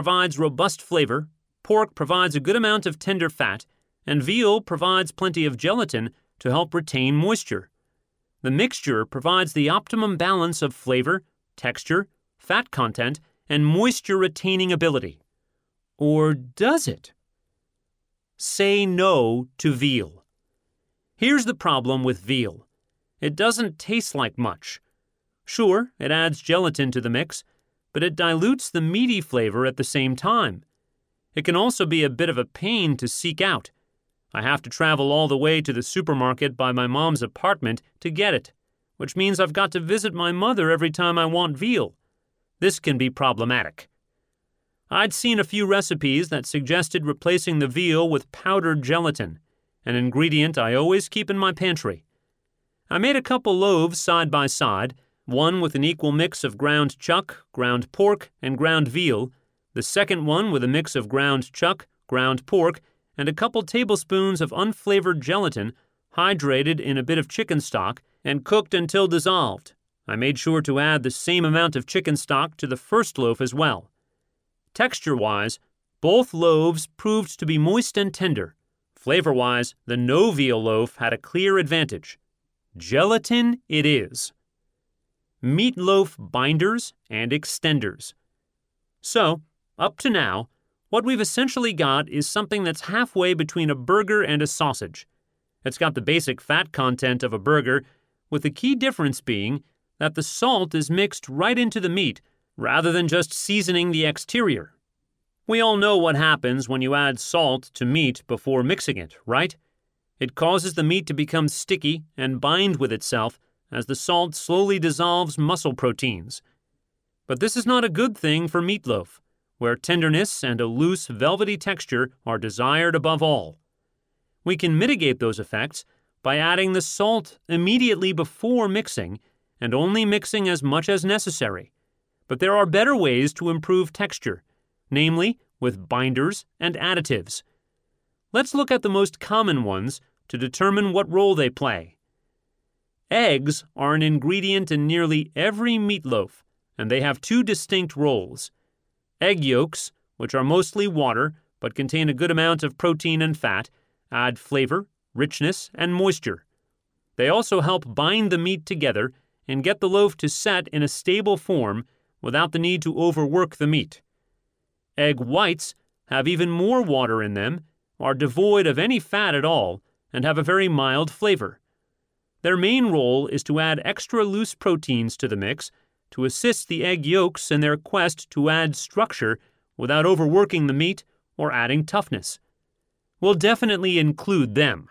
provides robust flavor, pork provides a good amount of tender fat, and veal provides plenty of gelatin to help retain moisture. The mixture provides the optimum balance of flavor, texture, fat content, and moisture-retaining ability. Or does it? Say no to veal. Here's the problem with veal. It doesn't taste like much. Sure, it adds gelatin to the mix, but it dilutes the meaty flavor at the same time. It can also be a bit of a pain to seek out. I have to travel all the way to the supermarket by my mom's apartment to get it, which means I've got to visit my mother every time I want veal. This can be problematic. I'd seen a few recipes that suggested replacing the veal with powdered gelatin, an ingredient I always keep in my pantry. I made a couple loaves side by side, one with an equal mix of ground chuck, ground pork, and ground veal, the second one with a mix of ground chuck, ground pork, and a couple tablespoons of unflavored gelatin, hydrated in a bit of chicken stock, and cooked until dissolved. I made sure to add the same amount of chicken stock to the first loaf as well. Texture-wise, both loaves proved to be moist and tender. Flavor-wise, the no-veal loaf had a clear advantage. Gelatin it is. Meatloaf binders and extenders. So, up to now, what we've essentially got is something that's halfway between a burger and a sausage. It's got the basic fat content of a burger, with the key difference being that the salt is mixed right into the meat rather than just seasoning the exterior. We all know what happens when you add salt to meat before mixing it, right? It causes the meat to become sticky and bind with itself as the salt slowly dissolves muscle proteins. But this is not a good thing for meatloaf, where tenderness and a loose, velvety texture are desired above all. We can mitigate those effects by adding the salt immediately before mixing and only mixing as much as necessary. But there are better ways to improve texture, namely with binders and additives. Let's look at the most common ones to determine what role they play. Eggs are an ingredient in nearly every meatloaf, and they have two distinct roles. Egg yolks, which are mostly water but contain a good amount of protein and fat, add flavor, richness, and moisture. They also help bind the meat together and get the loaf to set in a stable form without the need to overwork the meat. Egg whites have even more water in them, are devoid of any fat at all, and have a very mild flavor. Their main role is to add extra loose proteins to the mix to assist the egg yolks in their quest to add structure without overworking the meat or adding toughness. We'll definitely include them.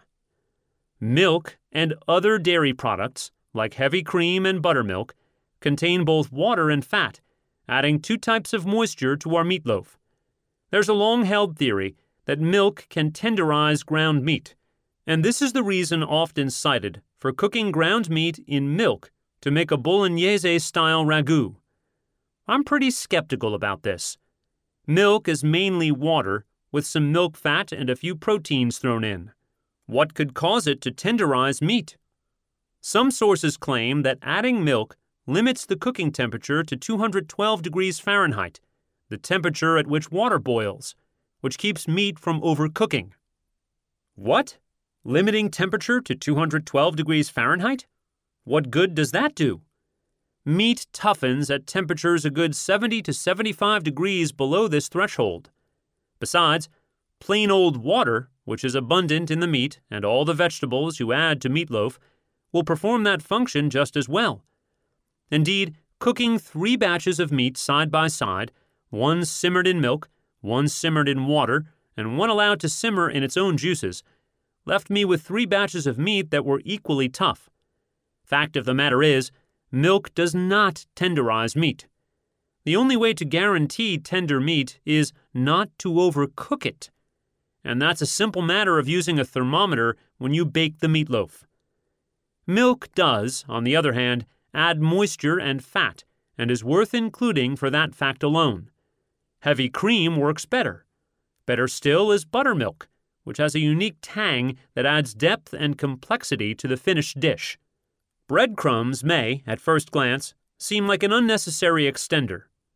Milk and other dairy products, like heavy cream and buttermilk, contain both water and fat, adding two types of moisture to our meatloaf. There's a long-held theory that milk can tenderize ground meat, and this is the reason often cited for cooking ground meat in milk to make a bolognese-style ragu. I'm pretty skeptical about this. Milk is mainly water, with some milk fat and a few proteins thrown in. What could cause it to tenderize meat? Some sources claim that adding milk limits the cooking temperature to 212 degrees Fahrenheit, the temperature at which water boils, which keeps meat from overcooking. What? Limiting temperature to 212 degrees Fahrenheit? What good does that do? Meat toughens at temperatures a good 70 to 75 degrees below this threshold. Besides, plain old water, which is abundant in the meat and all the vegetables you add to meatloaf, will perform that function just as well. Indeed, cooking 3 batches of meat side by side, one simmered in milk, one simmered in water, and one allowed to simmer in its own juices, left me with 3 batches of meat that were equally tough. Fact of the matter is, milk does not tenderize meat. The only way to guarantee tender meat is not to overcook it. And that's a simple matter of using a thermometer when you bake the meatloaf. Milk does, on the other hand, add moisture and fat, and is worth including for that fact alone. Heavy cream works better. Better still is buttermilk, which has a unique tang that adds depth and complexity to the finished dish. Breadcrumbs may, at first glance, seem like an unnecessary extender,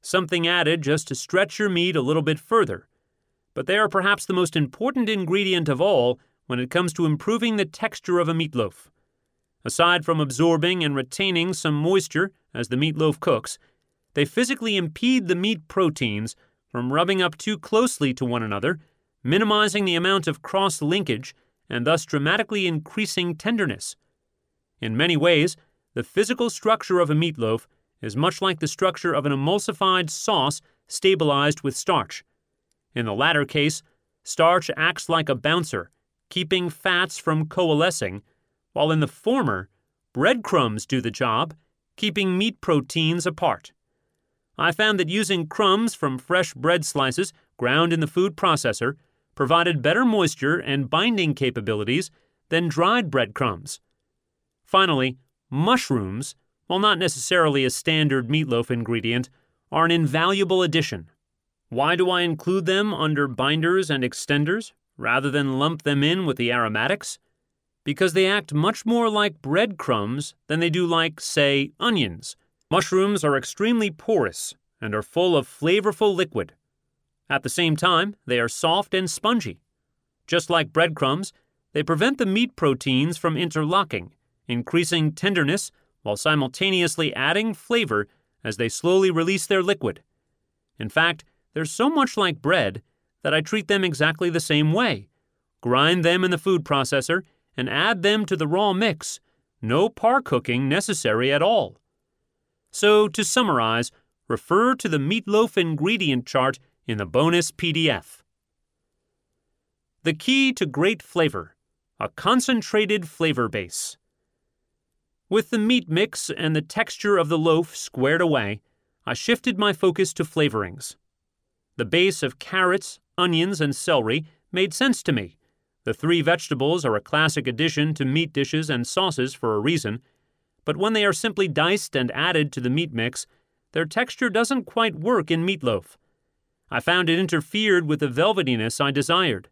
something added just to stretch your meat a little bit further. But they are perhaps the most important ingredient of all when it comes to improving the texture of a meatloaf. Aside from absorbing and retaining some moisture as the meatloaf cooks, they physically impede the meat proteins from rubbing up too closely to one another, minimizing the amount of cross-linkage and thus dramatically increasing tenderness. In many ways, the physical structure of a meatloaf is much like the structure of an emulsified sauce stabilized with starch. In the latter case, starch acts like a bouncer, keeping fats from coalescing, while in the former, breadcrumbs do the job, keeping meat proteins apart. I found that using crumbs from fresh bread slices ground in the food processor provided better moisture and binding capabilities than dried breadcrumbs. Finally, mushrooms, while not necessarily a standard meatloaf ingredient, are an invaluable addition. Why do I include them under binders and extenders rather than lump them in with the aromatics? Because they act much more like breadcrumbs than they do like, say, onions. Mushrooms are extremely porous and are full of flavorful liquid. At the same time, they are soft and spongy. Just like breadcrumbs, they prevent the meat proteins from interlocking, increasing tenderness while simultaneously adding flavor as they slowly release their liquid. In fact, they're so much like bread that I treat them exactly the same way. Grind them in the food processor and add them to the raw mix. No par cooking necessary at all. So, to summarize, refer to the meatloaf ingredient chart in the bonus PDF. The key to great flavor: a concentrated flavor base. With the meat mix and the texture of the loaf squared away, I shifted my focus to flavorings. The base of carrots, onions, and celery made sense to me. The three vegetables are a classic addition to meat dishes and sauces for a reason, but when they are simply diced and added to the meat mix, their texture doesn't quite work in meatloaf. I found it interfered with the velvetiness I desired.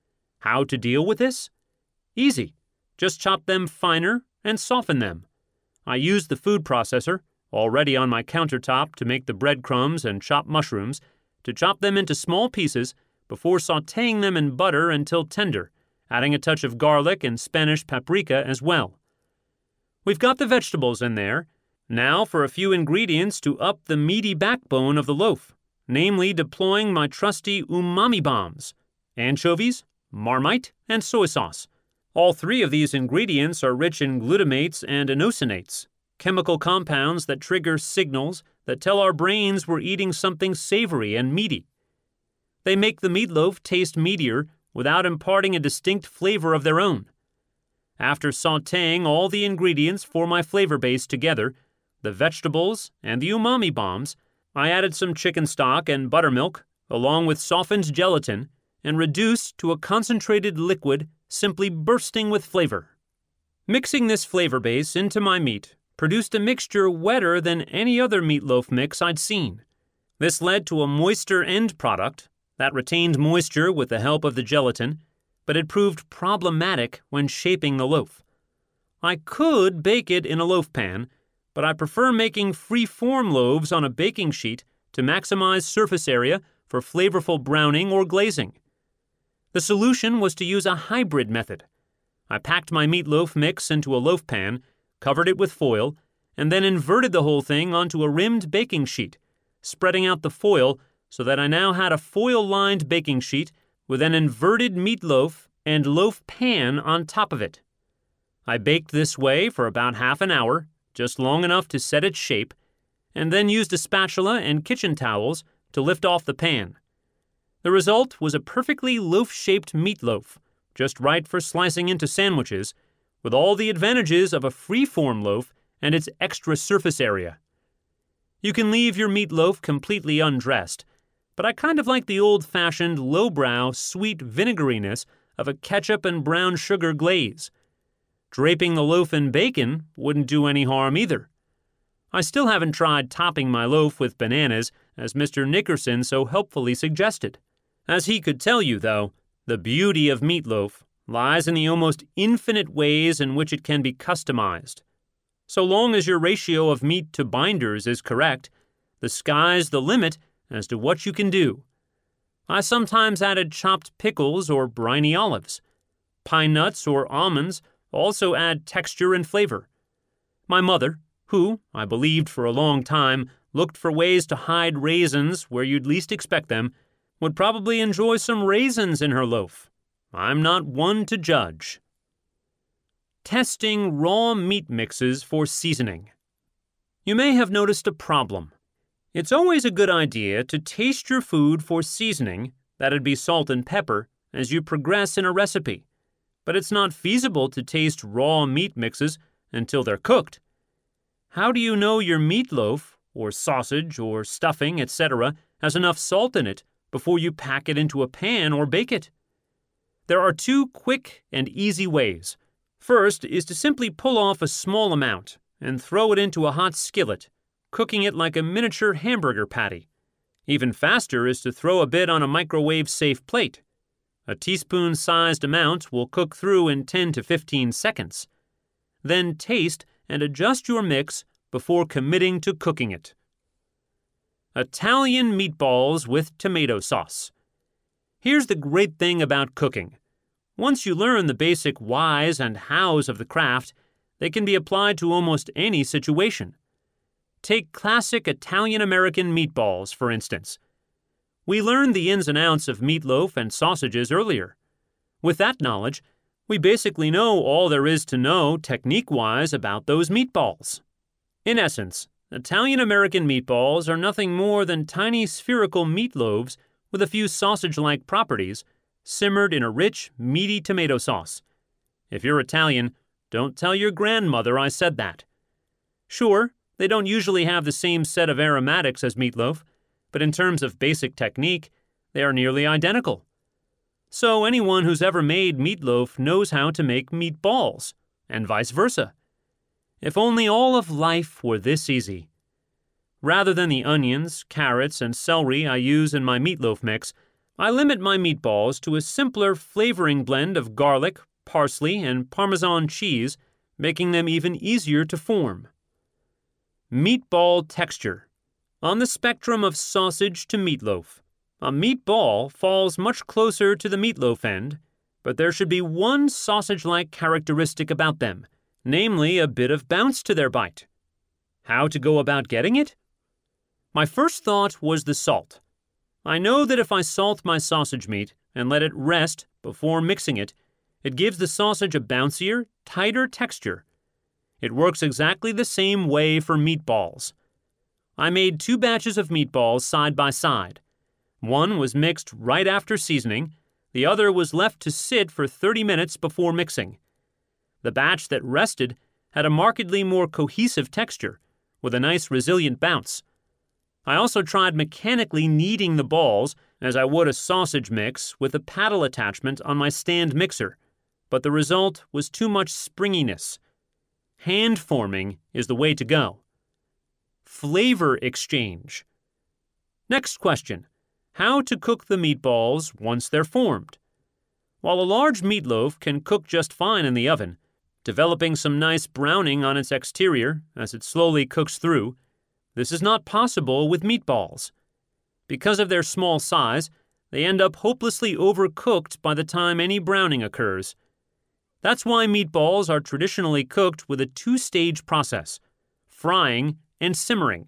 How to deal with this? Easy. Just chop them finer and soften them. I used the food processor, already on my countertop to make the breadcrumbs and chopped mushrooms, to chop them into small pieces before sautéing them in butter until tender, adding a touch of garlic and Spanish paprika as well. We've got the vegetables in there. Now for a few ingredients to up the meaty backbone of the loaf, namely deploying my trusty umami bombs: anchovies, Marmite, and soy sauce. All three of these ingredients are rich in glutamates and inosinates, chemical compounds that trigger signals that tell our brains we're eating something savory and meaty. They make the meatloaf taste meatier without imparting a distinct flavor of their own. After sautéing all the ingredients for my flavor base together, the vegetables and the umami bombs, I added some chicken stock and buttermilk, along with softened gelatin, and reduced to a concentrated liquid simply bursting with flavor. Mixing this flavor base into my meat produced a mixture wetter than any other meatloaf mix I'd seen. This led to a moister end product that retained moisture with the help of the gelatin, but it proved problematic when shaping the loaf. I could bake it in a loaf pan, but I prefer making free-form loaves on a baking sheet to maximize surface area for flavorful browning or glazing. The solution was to use a hybrid method. I packed my meatloaf mix into a loaf pan, covered it with foil, and then inverted the whole thing onto a rimmed baking sheet, spreading out the foil so that I now had a foil-lined baking sheet with an inverted meatloaf and loaf pan on top of it. I baked this way for about half an hour, just long enough to set its shape, and then used a spatula and kitchen towels to lift off the pan. The result was a perfectly loaf-shaped meatloaf, just right for slicing into sandwiches, with all the advantages of a free-form loaf and its extra surface area. You can leave your meatloaf completely undressed, but I kind of like the old-fashioned, lowbrow, sweet vinegariness of a ketchup and brown sugar glaze. Draping the loaf in bacon wouldn't do any harm either. I still haven't tried topping my loaf with bananas, as Mr. Nickerson so helpfully suggested. As he could tell you, though, the beauty of meatloaf lies in the almost infinite ways in which it can be customized. So long as your ratio of meat to binders is correct, The sky's the limit as to what you can do. I sometimes added chopped pickles or briny olives. Pine nuts or almonds also add texture and flavor. My mother, who, I believed for a long time, looked for ways to hide raisins where you'd least expect them, would probably enjoy some raisins in her loaf. I'm not one to judge. Testing raw meat mixes for seasoning. You may have noticed a problem. It's always a good idea to taste your food for seasoning, that'd be salt and pepper, as you progress in a recipe. But it's not feasible to taste raw meat mixes until they're cooked. How do you know your meatloaf, or sausage, or stuffing, etc., has enough salt in it before you pack it into a pan or bake it? There are two quick and easy ways. First is to simply pull off a small amount and throw it into a hot skillet, cooking it like a miniature hamburger patty. Even faster is to throw a bit on a microwave-safe plate. A teaspoon-sized amount will cook through in 10 to 15 seconds. Then taste and adjust your mix before committing to cooking it. Italian meatballs with tomato sauce. Here's the great thing about cooking. Once you learn the basic whys and hows of the craft, they can be applied to almost any situation. Take classic Italian-American meatballs, for instance. We learned the ins and outs of meatloaf and sausages earlier. With that knowledge, we basically know all there is to know technique-wise about those meatballs. In essence, Italian-American meatballs are nothing more than tiny spherical meatloaves with a few sausage-like properties, simmered in a rich, meaty tomato sauce. If you're Italian, don't tell your grandmother I said that. Sure, they don't usually have the same set of aromatics as meatloaf, but in terms of basic technique, they are nearly identical. So anyone who's ever made meatloaf knows how to make meatballs, and vice versa. If only all of life were this easy. Rather than the onions, carrots, and celery I use in my meatloaf mix, I limit my meatballs to a simpler flavoring blend of garlic, parsley, and Parmesan cheese, making them even easier to form. Meatball texture. On the spectrum of sausage to meatloaf, a meatball falls much closer to the meatloaf end, but there should be one sausage-like characteristic about them, namely a bit of bounce to their bite. How to go about getting it? My first thought was the salt. I know that if I salt my sausage meat and let it rest before mixing it, it gives the sausage a bouncier, tighter texture. It works exactly the same way for meatballs. I made 2 batches of meatballs side by side. One was mixed right after seasoning, the other was left to sit for 30 minutes before mixing. The batch that rested had a markedly more cohesive texture, with a nice resilient bounce. I also tried mechanically kneading the balls as I would a sausage mix with a paddle attachment on my stand mixer, but the result was too much springiness. Hand forming is the way to go. Flavor exchange. Next question. How to cook the meatballs once they're formed? While a large meatloaf can cook just fine in the oven, developing some nice browning on its exterior as it slowly cooks through, this is not possible with meatballs. Because of their small size, they end up hopelessly overcooked by the time any browning occurs. That's why meatballs are traditionally cooked with a 2-stage process: frying and simmering.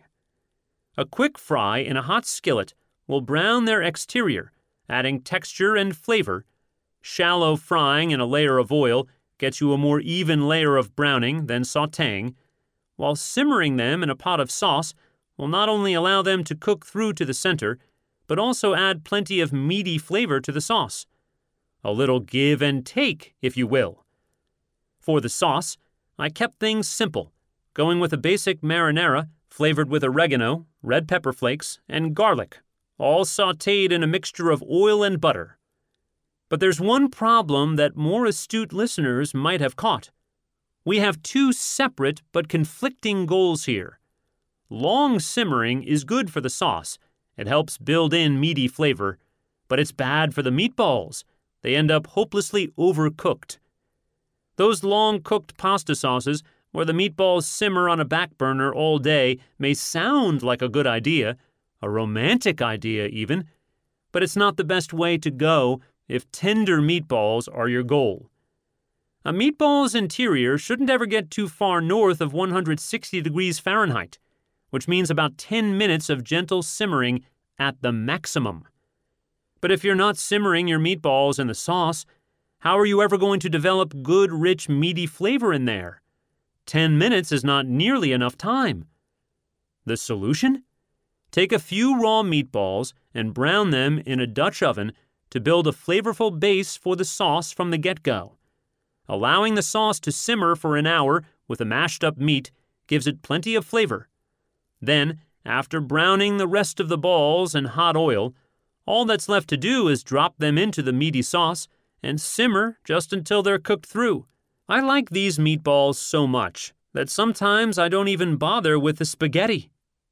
A quick fry in a hot skillet will brown their exterior, adding texture and flavor. Shallow frying in a layer of oil gets you a more even layer of browning than sautéing, while simmering them in a pot of sauce will not only allow them to cook through to the center, but also add plenty of meaty flavor to the sauce. A little give and take, if you will. For the sauce, I kept things simple, going with a basic marinara flavored with oregano, red pepper flakes, and garlic, all sautéed in a mixture of oil and butter. But there's one problem that more astute listeners might have caught. We have 2 separate but conflicting goals here. Long simmering is good for the sauce. It helps build in meaty flavor, but it's bad for the meatballs. They end up hopelessly overcooked. Those long-cooked pasta sauces where the meatballs simmer on a back burner all day may sound like a good idea, a romantic idea even, but it's not the best way to go if tender meatballs are your goal. A meatball's interior shouldn't ever get too far north of 160 degrees Fahrenheit, which means about 10 minutes of gentle simmering at the maximum. But if you're not simmering your meatballs in the sauce, how are you ever going to develop good, rich, meaty flavor in there? 10 minutes is not nearly enough time. The solution? Take a few raw meatballs and brown them in a Dutch oven to build a flavorful base for the sauce from the get-go. Allowing the sauce to simmer for an hour with the mashed up meat gives it plenty of flavor. Then, after browning the rest of the balls in hot oil, all that's left to do is drop them into the meaty sauce and simmer just until they're cooked through. I like these meatballs so much that sometimes I don't even bother with the spaghetti.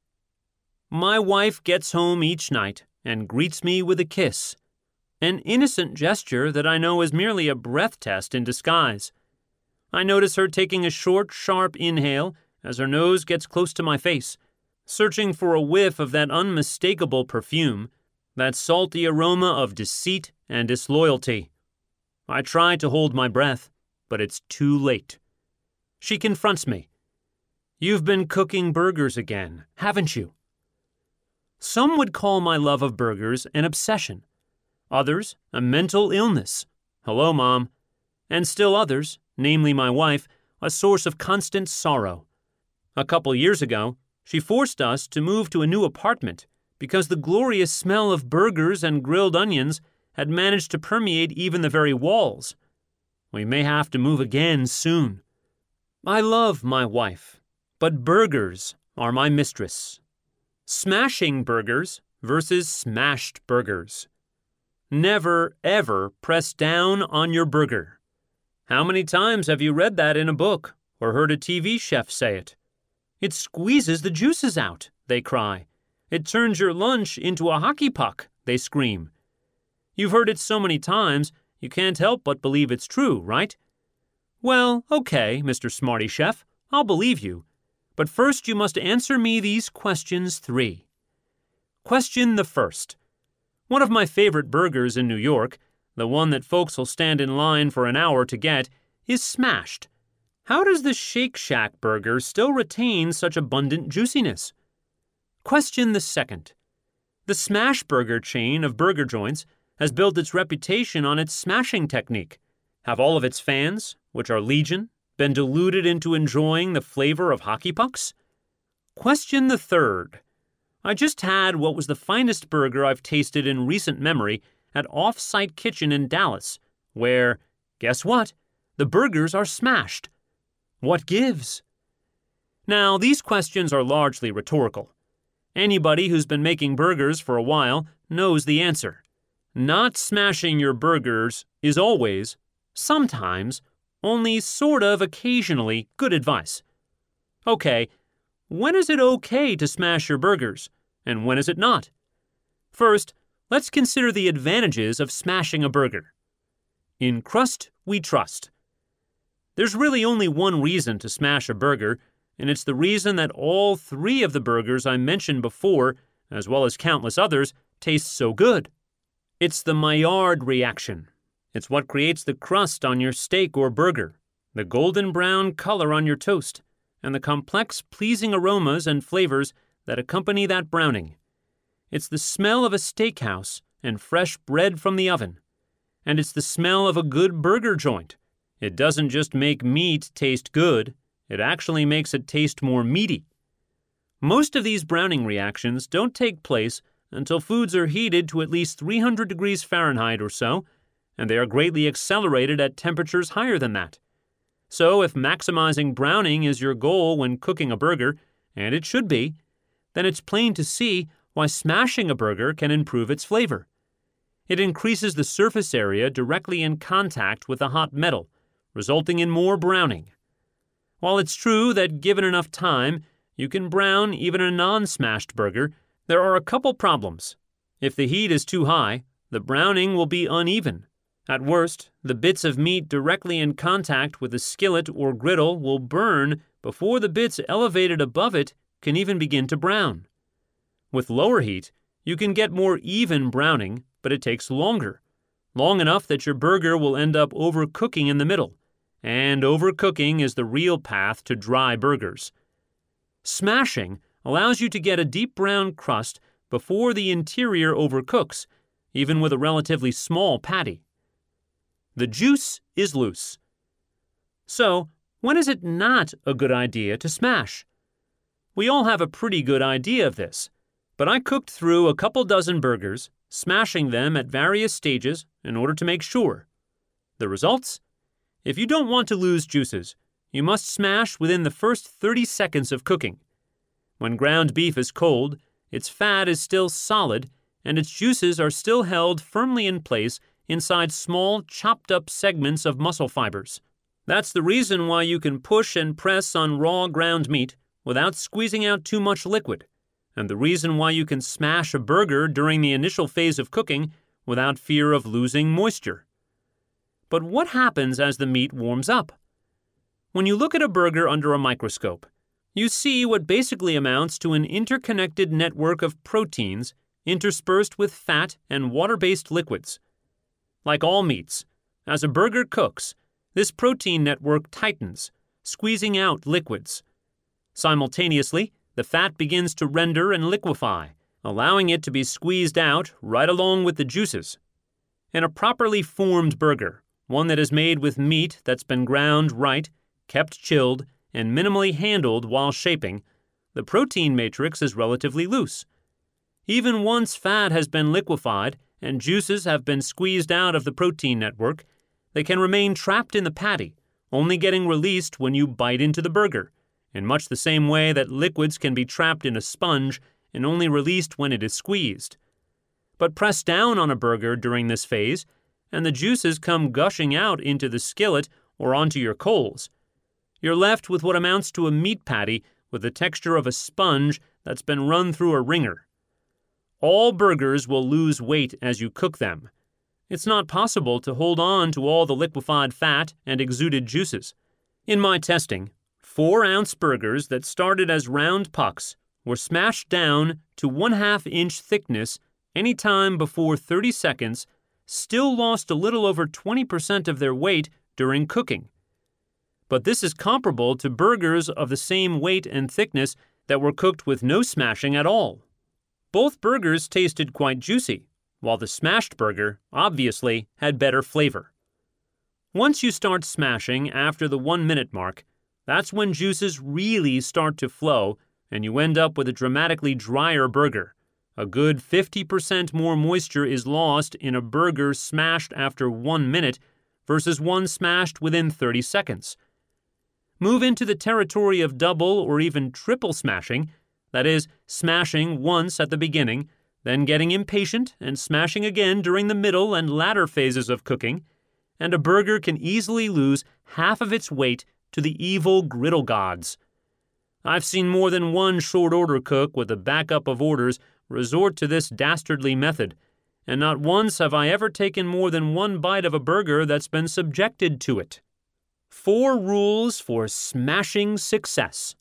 My wife gets home each night and greets me with a kiss, an innocent gesture that I know is merely a breath test in disguise. I notice her taking a short, sharp inhale as her nose gets close to my face, searching for a whiff of that unmistakable perfume, that salty aroma of deceit and disloyalty. I try to hold my breath, but it's too late. She confronts me. "You've been cooking burgers again, haven't you?" Some would call my love of burgers an obsession. Others, a mental illness. Hello, Mom. And still others, namely my wife, a source of constant sorrow. A couple years ago, she forced us to move to a new apartment because the glorious smell of burgers and grilled onions had managed to permeate even the very walls. We may have to move again soon. I love my wife, but burgers are my mistress. Smashing burgers versus smashed burgers. Never, ever press down on your burger. How many times have you read that in a book or heard a TV chef say it? It squeezes the juices out, they cry. It turns your lunch into a hockey puck, they scream. You've heard it so many times, you can't help but believe it's true, right? Well, okay, Mr. Smarty Chef, I'll believe you. But first you must answer me these questions 3. Question the first. One of my favorite burgers in New York, the one that folks will stand in line for an hour to get, is smashed. How does the Shake Shack burger still retain such abundant juiciness? Question the second. The Smash Burger chain of burger joints has built its reputation on its smashing technique. Have all of its fans, which are legion, been deluded into enjoying the flavor of hockey pucks? Question the third. I just had what was the finest burger I've tasted in recent memory at Off-Site Kitchen in Dallas, where, guess what? The burgers are smashed. What gives? Now, these questions are largely rhetorical. Anybody who's been making burgers for a while knows the answer. Not smashing your burgers is always, sometimes, only sort of occasionally good advice. Okay, when is it okay to smash your burgers, and when is it not? First, let's consider the advantages of smashing a burger. In crust, we trust. There's really only one reason to smash a burger, and it's the reason that all 3 of the burgers I mentioned before, as well as countless others, taste so good. It's the Maillard reaction. It's what creates the crust on your steak or burger, the golden brown color on your toast, and the complex, pleasing aromas and flavors that accompany that browning. It's the smell of a steakhouse and fresh bread from the oven. And it's the smell of a good burger joint. It doesn't just make meat taste good, it actually makes it taste more meaty. Most of these browning reactions don't take place until foods are heated to at least 300 degrees Fahrenheit or so, and they are greatly accelerated at temperatures higher than that. So if maximizing browning is your goal when cooking a burger, and it should be, then it's plain to see why smashing a burger can improve its flavor. It increases the surface area directly in contact with the hot metal, resulting in more browning. While it's true that given enough time, you can brown even a non-smashed burger, there are a couple problems. If the heat is too high, the browning will be uneven. At worst, the bits of meat directly in contact with the skillet or griddle will burn before the bits elevated above it can even begin to brown. With lower heat, you can get more even browning, but it takes longer, long enough that your burger will end up overcooking in the middle, and overcooking is the real path to dry burgers. Smashing allows you to get a deep brown crust before the interior overcooks, even with a relatively small patty. The juice is loose. So, when is it not a good idea to smash? We all have a pretty good idea of this, but I cooked through a couple dozen burgers, smashing them at various stages in order to make sure. The results? If you don't want to lose juices, you must smash within the first 30 seconds of cooking. When ground beef is cold, its fat is still solid, and its juices are still held firmly in place inside small, chopped-up segments of muscle fibers. That's the reason why you can push and press on raw ground meat without squeezing out too much liquid, and the reason why you can smash a burger during the initial phase of cooking without fear of losing moisture. But what happens as the meat warms up? When you look at a burger under a microscope, you see what basically amounts to an interconnected network of proteins interspersed with fat and water-based liquids. Like all meats, as a burger cooks, this protein network tightens, squeezing out liquids. Simultaneously, the fat begins to render and liquefy, allowing it to be squeezed out right along with the juices. In a properly formed burger, one that is made with meat that's been ground right, kept chilled, and minimally handled while shaping, the protein matrix is relatively loose. Even once fat has been liquefied and juices have been squeezed out of the protein network, they can remain trapped in the patty, only getting released when you bite into the burger, in much the same way that liquids can be trapped in a sponge and only released when it is squeezed. But press down on a burger during this phase, and the juices come gushing out into the skillet or onto your coals. You're left with what amounts to a meat patty with the texture of a sponge that's been run through a wringer. All burgers will lose weight as you cook them. It's not possible to hold on to all the liquefied fat and exuded juices. In my testing, 4-ounce burgers that started as round pucks were smashed down to 1/2 inch thickness any time before 30 seconds, still lost a little over 20% of their weight during cooking. But this is comparable to burgers of the same weight and thickness that were cooked with no smashing at all. Both burgers tasted quite juicy, while the smashed burger, obviously, had better flavor. Once you start smashing after the 1-minute mark, that's when juices really start to flow and you end up with a dramatically drier burger. A good 50% more moisture is lost in a burger smashed after 1 minute versus one smashed within 30 seconds. Move into the territory of double or even triple smashing, that is, smashing once at the beginning, then getting impatient and smashing again during the middle and latter phases of cooking, and a burger can easily lose half of its weight to the evil griddle gods. I've seen more than one short-order cook with a backup of orders resort to this dastardly method, and not once have I ever taken more than one bite of a burger that's been subjected to it. 4 rules for smashing success.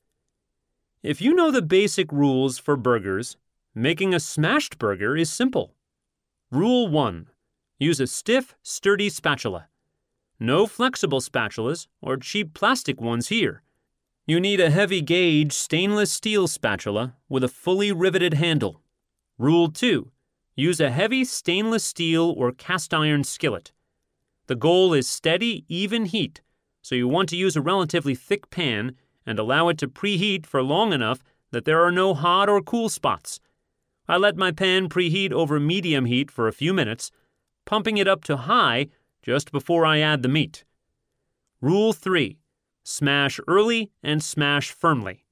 If you know the basic rules for burgers, making a smashed burger is simple. Rule 1. Use a stiff, sturdy spatula. No flexible spatulas or cheap plastic ones here. You need a heavy-gauge stainless steel spatula with a fully riveted handle. Rule 2. Use a heavy stainless steel or cast iron skillet. The goal is steady, even heat, so you want to use a relatively thick pan and allow it to preheat for long enough that there are no hot or cool spots. I let my pan preheat over medium heat for a few minutes, pumping it up to high just before I add the meat. Rule 3. Smash early and smash firmly.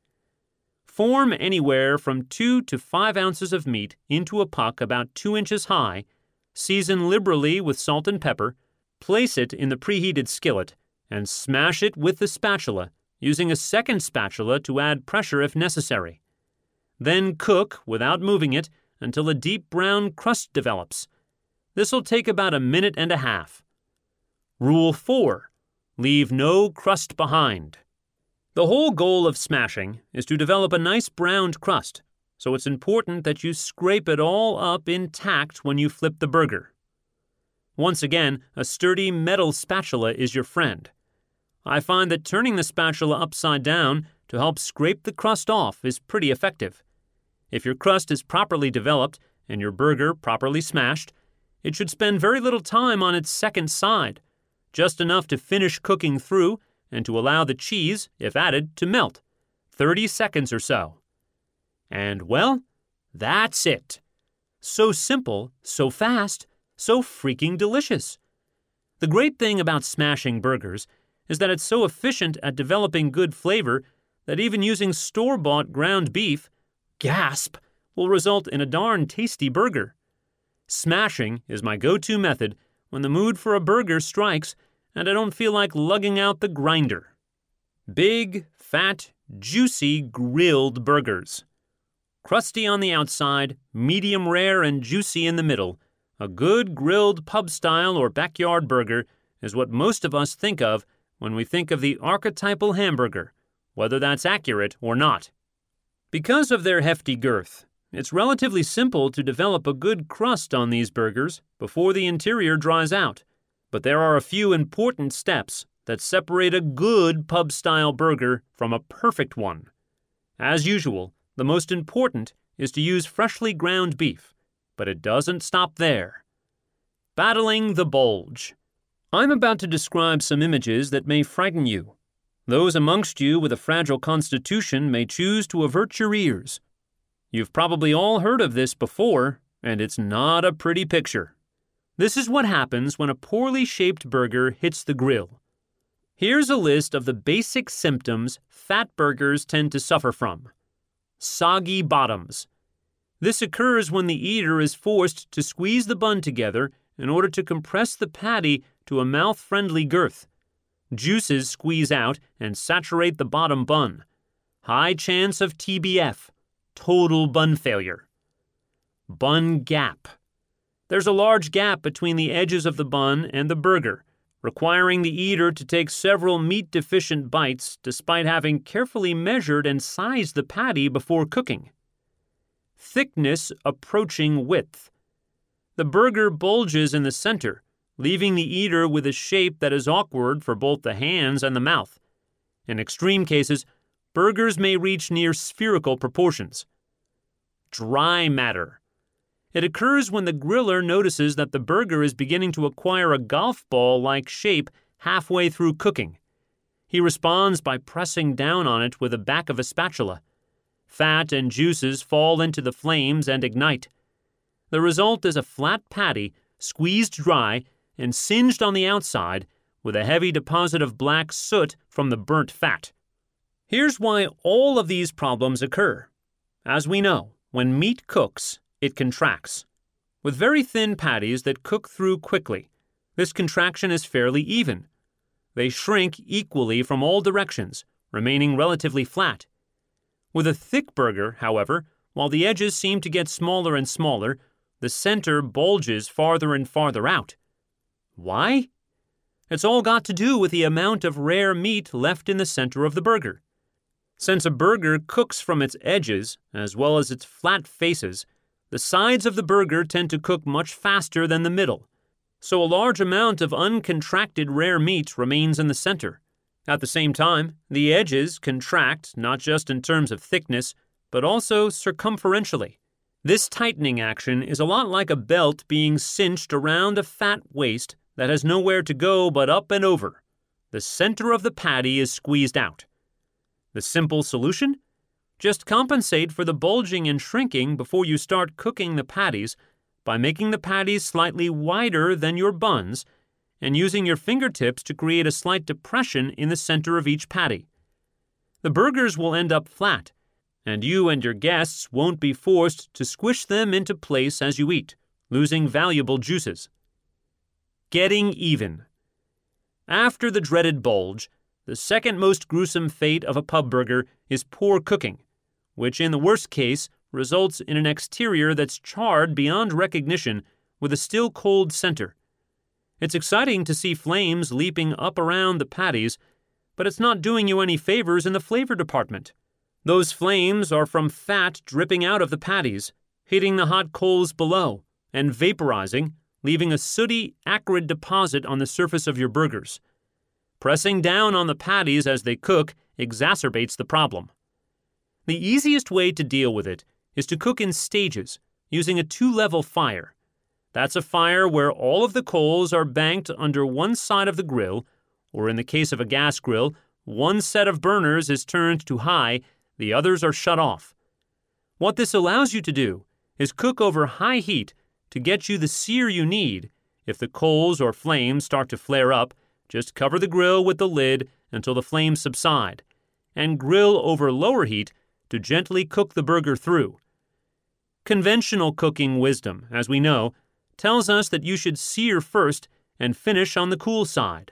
Form anywhere from 2 to 5 ounces of meat into a puck about 2 inches high, season liberally with salt and pepper, place it in the preheated skillet, and smash it with the spatula, using a second spatula to add pressure if necessary. Then cook, without moving it, until a deep brown crust develops. This will take about 1.5 minutes. Rule 4. Leave no crust behind. The whole goal of smashing is to develop a nice browned crust, so it's important that you scrape it all up intact when you flip the burger. Once again, a sturdy metal spatula is your friend. I find that turning the spatula upside down to help scrape the crust off is pretty effective. If your crust is properly developed and your burger properly smashed, it should spend very little time on its second side, just enough to finish cooking through and to allow the cheese, if added, to melt, 30 seconds or so. And, well, that's it. So simple, so fast, so freaking delicious. The great thing about smashing burgers is that it's so efficient at developing good flavor that even using store-bought ground beef, gasp, will result in a darn tasty burger. Smashing is my go-to method when the mood for a burger strikes and I don't feel like lugging out the grinder. Big, fat, juicy grilled burgers. Crusty on the outside, medium rare and juicy in the middle, a good grilled pub-style or backyard burger is what most of us think of when we think of the archetypal hamburger, whether that's accurate or not. Because of their hefty girth, it's relatively simple to develop a good crust on these burgers before the interior dries out, but there are a few important steps that separate a good pub-style burger from a perfect one. As usual, the most important is to use freshly ground beef, but it doesn't stop there. Battling the bulge. I'm about to describe some images that may frighten you. Those amongst you with a fragile constitution may choose to avert your ears. You've probably all heard of this before, and it's not a pretty picture. This is what happens when a poorly shaped burger hits the grill. Here's a list of the basic symptoms fat burgers tend to suffer from. Soggy bottoms. This occurs when the eater is forced to squeeze the bun together in order to compress the patty to a mouth-friendly girth. Juices squeeze out and saturate the bottom bun. High chance of TBF, total bun failure. Bun gap. There's a large gap between the edges of the bun and the burger, requiring the eater to take several meat-deficient bites despite having carefully measured and sized the patty before cooking. Thickness approaching width. The burger bulges in the center, leaving the eater with a shape that is awkward for both the hands and the mouth. In extreme cases, burgers may reach near spherical proportions. Dry matter. It occurs when the griller notices that the burger is beginning to acquire a golf ball-like shape halfway through cooking. He responds by pressing down on it with the back of a spatula. Fat and juices fall into the flames and ignite. The result is a flat patty, squeezed dry, and singed on the outside with a heavy deposit of black soot from the burnt fat. Here's why all of these problems occur. As we know, when meat cooks, it contracts. With very thin patties that cook through quickly, this contraction is fairly even. They shrink equally from all directions, remaining relatively flat. With a thick burger, however, while the edges seem to get smaller and smaller, the center bulges farther and farther out. Why? It's all got to do with the amount of rare meat left in the center of the burger. Since a burger cooks from its edges, as well as its flat faces, the sides of the burger tend to cook much faster than the middle, so a large amount of uncontracted rare meat remains in the center. At the same time, the edges contract not just in terms of thickness, but also circumferentially. This tightening action is a lot like a belt being cinched around a fat waist that has nowhere to go but up and over. The center of the patty is squeezed out. The simple solution? Just compensate for the bulging and shrinking before you start cooking the patties by making the patties slightly wider than your buns and using your fingertips to create a slight depression in the center of each patty. The burgers will end up flat, and you and your guests won't be forced to squish them into place as you eat, losing valuable juices. Getting even. After the dreaded bulge, the second most gruesome fate of a pub burger is poor cooking, which in the worst case results in an exterior that's charred beyond recognition with a still cold center. It's exciting to see flames leaping up around the patties, but it's not doing you any favors in the flavor department. Those flames are from fat dripping out of the patties, hitting the hot coals below, and vaporizing, leaving a sooty, acrid deposit on the surface of your burgers. Pressing down on the patties as they cook exacerbates the problem. The easiest way to deal with it is to cook in stages, using a 2-level fire. That's a fire where all of the coals are banked under one side of the grill, or in the case of a gas grill, one set of burners is turned to high, the others are shut off. What this allows you to do is cook over high heat to get you the sear you need. If the coals or flames start to flare up, just cover the grill with the lid until the flames subside, and grill over lower heat to gently cook the burger through. Conventional cooking wisdom, as we know, tells us that you should sear first and finish on the cool side.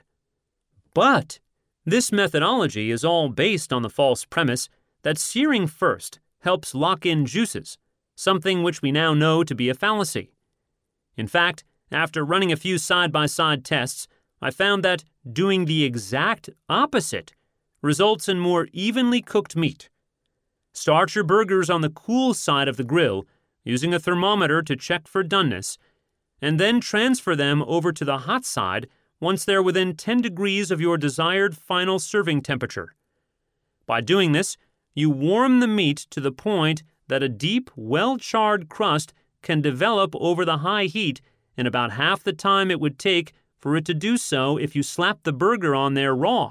But this methodology is all based on the false premise that searing first helps lock in juices, something which we now know to be a fallacy. In fact, after running a few side-by-side tests, I found that doing the exact opposite results in more evenly cooked meat. Start your burgers on the cool side of the grill, using a thermometer to check for doneness, and then transfer them over to the hot side once they're within 10 degrees of your desired final serving temperature. By doing this, you warm the meat to the point that a deep, well-charred crust can develop over the high heat in about half the time it would take for it to do so if you slap the burger on there raw.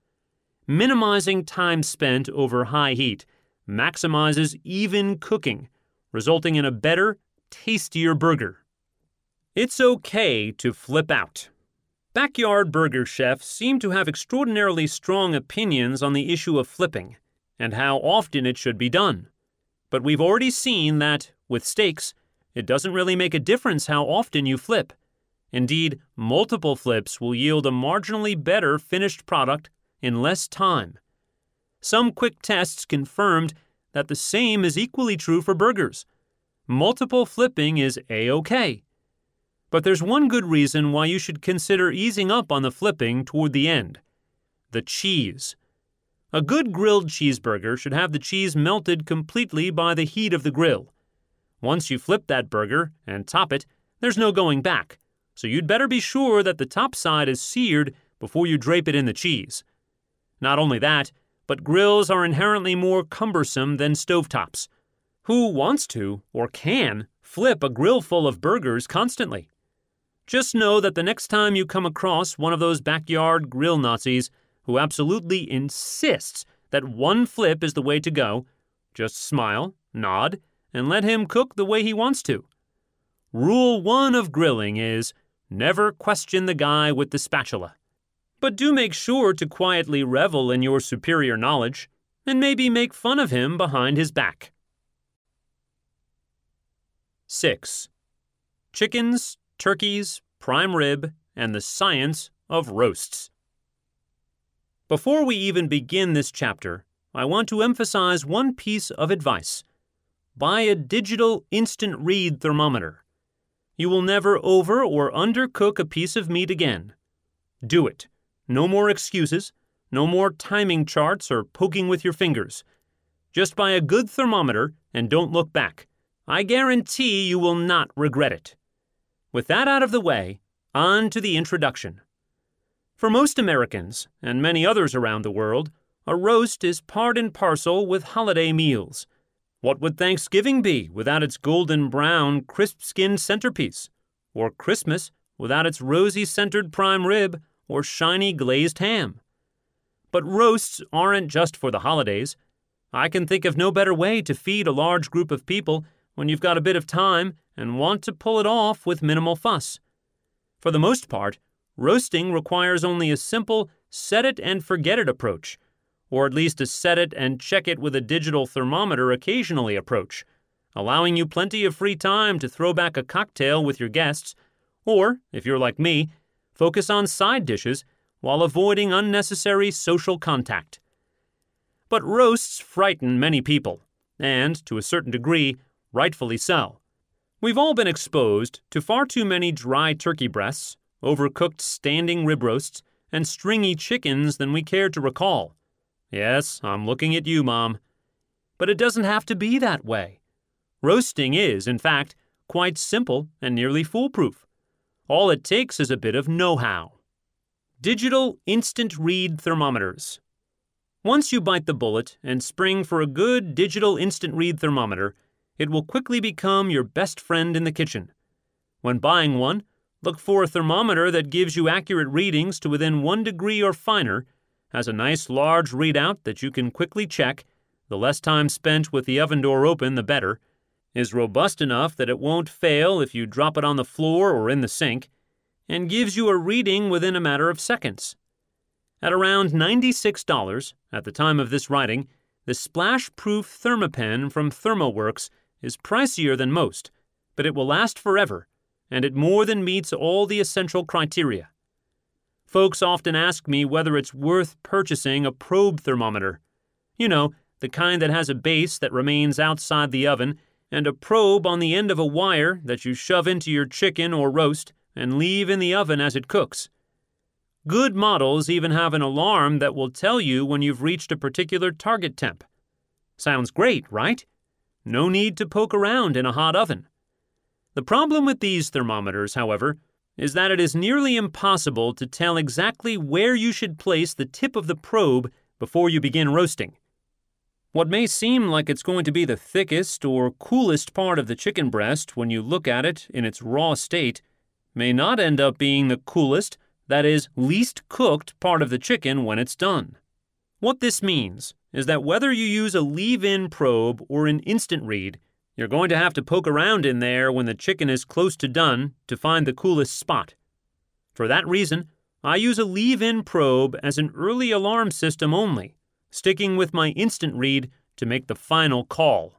Minimizing time spent over high heat maximizes even cooking, resulting in a better, tastier burger. It's okay to flip out. Backyard burger chefs seem to have extraordinarily strong opinions on the issue of flipping and how often it should be done. But we've already seen that, with steaks, it doesn't really make a difference how often you flip. Indeed, multiple flips will yield a marginally better finished product in less time. Some quick tests confirmed that the same is equally true for burgers. Multiple flipping is A-OK. But there's one good reason why you should consider easing up on the flipping toward the end: the cheese. A good grilled cheeseburger should have the cheese melted completely by the heat of the grill. Once you flip that burger and top it, there's no going back, so you'd better be sure that the top side is seared before you drape it in the cheese. Not only that, but grills are inherently more cumbersome than stovetops. Who wants to, or can, flip a grill full of burgers constantly? Just know that the next time you come across one of those backyard grill Nazis who absolutely insists that one flip is the way to go, just smile, nod, and let him cook the way he wants to. Rule 1 of grilling is never question the guy with the spatula. But do make sure to quietly revel in your superior knowledge, and maybe make fun of him behind his back. 6. Chickens, turkeys, prime rib, and the science of roasts. Before we even begin this chapter, I want to emphasize one piece of advice. Buy a digital instant read thermometer. You will never over or undercook a piece of meat again. Do it. No more excuses, no more timing charts or poking with your fingers. Just buy a good thermometer and don't look back. I guarantee you will not regret it. With that out of the way, on to the introduction. For most Americans, and many others around the world, a roast is part and parcel with holiday meals. What would Thanksgiving be without its golden brown, crisp-skinned centerpiece? Or Christmas without its rosy-centered prime rib or shiny glazed ham? But roasts aren't just for the holidays. I can think of no better way to feed a large group of people when you've got a bit of time and want to pull it off with minimal fuss. For the most part, roasting requires only a simple set-it-and-forget-it approach, or at least a set-it-and-check-it with a digital thermometer occasionally approach, allowing you plenty of free time to throw back a cocktail with your guests, or, if you're like me, focus on side dishes while avoiding unnecessary social contact. But roasts frighten many people, and, to a certain degree, rightfully so. We've all been exposed to far too many dry turkey breasts, overcooked standing rib roasts, and stringy chickens than we care to recall. Yes, I'm looking at you, Mom. But it doesn't have to be that way. Roasting is, in fact, quite simple and nearly foolproof. All it takes is a bit of know-how. Digital instant read thermometers. Once you bite the bullet and spring for a good digital instant read thermometer, it will quickly become your best friend in the kitchen. When buying one, look for a thermometer that gives you accurate readings to within 1 degree or finer, has a nice large readout that you can quickly check, the less time spent with the oven door open the better, is robust enough that it won't fail if you drop it on the floor or in the sink, and gives you a reading within a matter of seconds. At around $96 at the time of this writing, the splash-proof Thermapen from ThermoWorks is pricier than most, but it will last forever, and it more than meets all the essential criteria. Folks often ask me whether it's worth purchasing a probe thermometer. You know, the kind that has a base that remains outside the oven and a probe on the end of a wire that you shove into your chicken or roast and leave in the oven as it cooks. Good models even have an alarm that will tell you when you've reached a particular target temp. Sounds great, right? No need to poke around in a hot oven. The problem with these thermometers, however, is that it is nearly impossible to tell exactly where you should place the tip of the probe before you begin roasting. What may seem like it's going to be the thickest or coolest part of the chicken breast when you look at it in its raw state may not end up being the coolest, that is, least cooked part of the chicken when it's done. What this means is that whether you use a leave-in probe or an instant read, you're going to have to poke around in there when the chicken is close to done to find the coolest spot. For that reason, I use a leave-in probe as an early alarm system only, sticking with my instant read to make the final call.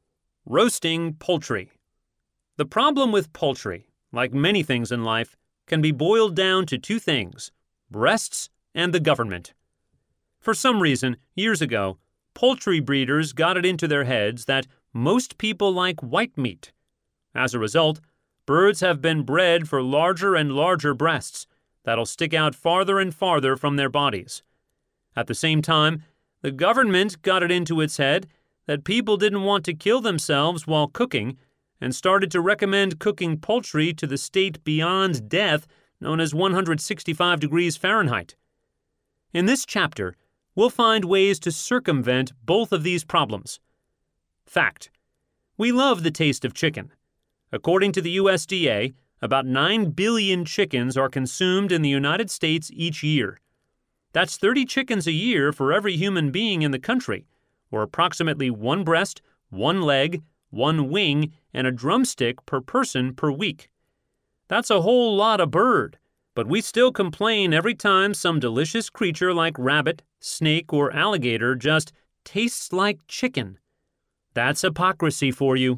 Roasting poultry. The problem with poultry, like many things in life, can be boiled down to two things: breasts and the government. For some reason, years ago, poultry breeders got it into their heads that most people like white meat. As a result, birds have been bred for larger and larger breasts that'll stick out farther and farther from their bodies. At the same time, the government got it into its head that people didn't want to kill themselves while cooking and started to recommend cooking poultry to the state beyond death known as 165 degrees Fahrenheit. In this chapter, we'll find ways to circumvent both of these problems. Fact: we love the taste of chicken. According to the USDA, about 9 billion chickens are consumed in the United States each year. That's 30 chickens a year for every human being in the country, or approximately 1 breast, 1 leg, 1 wing, and a drumstick per person per week. That's a whole lot of bird, but we still complain every time some delicious creature like rabbit, snake, or alligator just tastes like chicken. That's hypocrisy for you.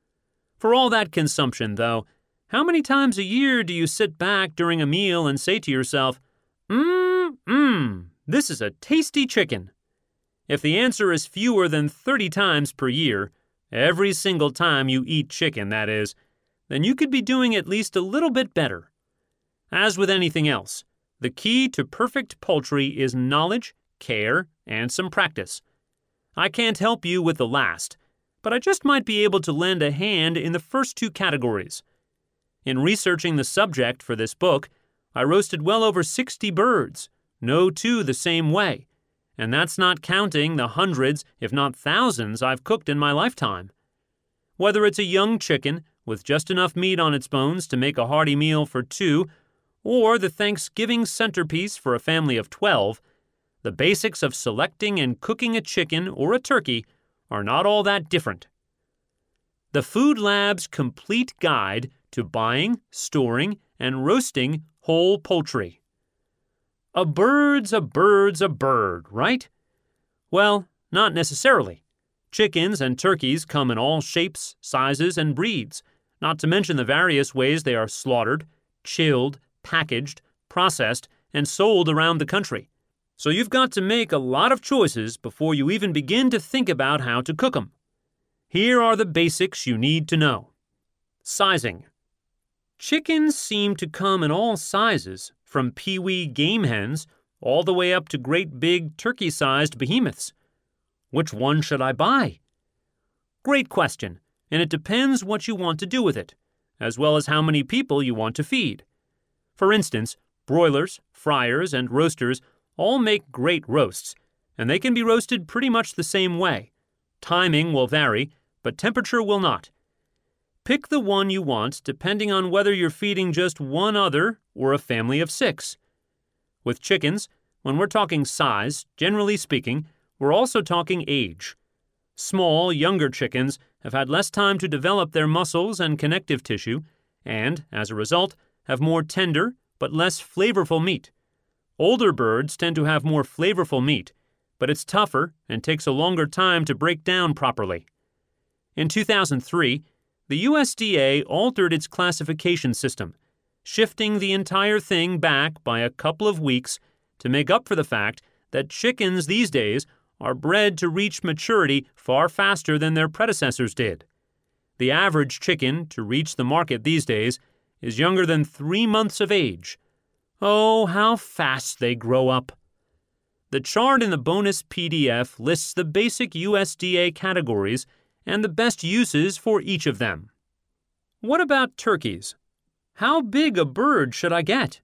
For all that consumption, though, how many times a year do you sit back during a meal and say to yourself, this is a tasty chicken? If the answer is fewer than 30 times per year, every single time you eat chicken, that is, then you could be doing at least a little bit better. As with anything else, the key to perfect poultry is knowledge, care, and some practice. I can't help you with the last, but I just might be able to lend a hand in the first two categories. In researching the subject for this book, I roasted well over 60 birds, no two the same way, and that's not counting the hundreds, if not thousands, I've cooked in my lifetime. Whether it's a young chicken with just enough meat on its bones to make a hearty meal for 2, or the Thanksgiving centerpiece for a family of 12, the basics of selecting and cooking a chicken or a turkey are not all that different. The Food Lab's Complete Guide to Buying, Storing, and Roasting Whole Poultry. A bird's a bird's a bird, right? Well, not necessarily. Chickens and turkeys come in all shapes, sizes, and breeds, not to mention the various ways they are slaughtered, chilled, packaged, processed, and sold around the country. So you've got to make a lot of choices before you even begin to think about how to cook them. Here are the basics you need to know. Sizing. Chickens seem to come in all sizes, from peewee game hens all the way up to great big turkey-sized behemoths. Which one should I buy? Great question, and it depends what you want to do with it, as well as how many people you want to feed. For instance, broilers, fryers, and roasters all make great roasts, and they can be roasted pretty much the same way. Timing will vary, but temperature will not. Pick the one you want depending on whether you're feeding just one other or a family of 6. With chickens, when we're talking size, generally speaking, we're also talking age. Small, younger chickens have had less time to develop their muscles and connective tissue, and, as a result, have more tender but less flavorful meat. Older birds tend to have more flavorful meat, but it's tougher and takes a longer time to break down properly. In 2003, the USDA altered its classification system, shifting the entire thing back by a couple of weeks to make up for the fact that chickens these days are bred to reach maturity far faster than their predecessors did. The average chicken to reach the market these days is younger than 3 months of age. Oh, how fast they grow up! The chart in the bonus PDF lists the basic USDA categories and the best uses for each of them. What about turkeys? How big a bird should I get?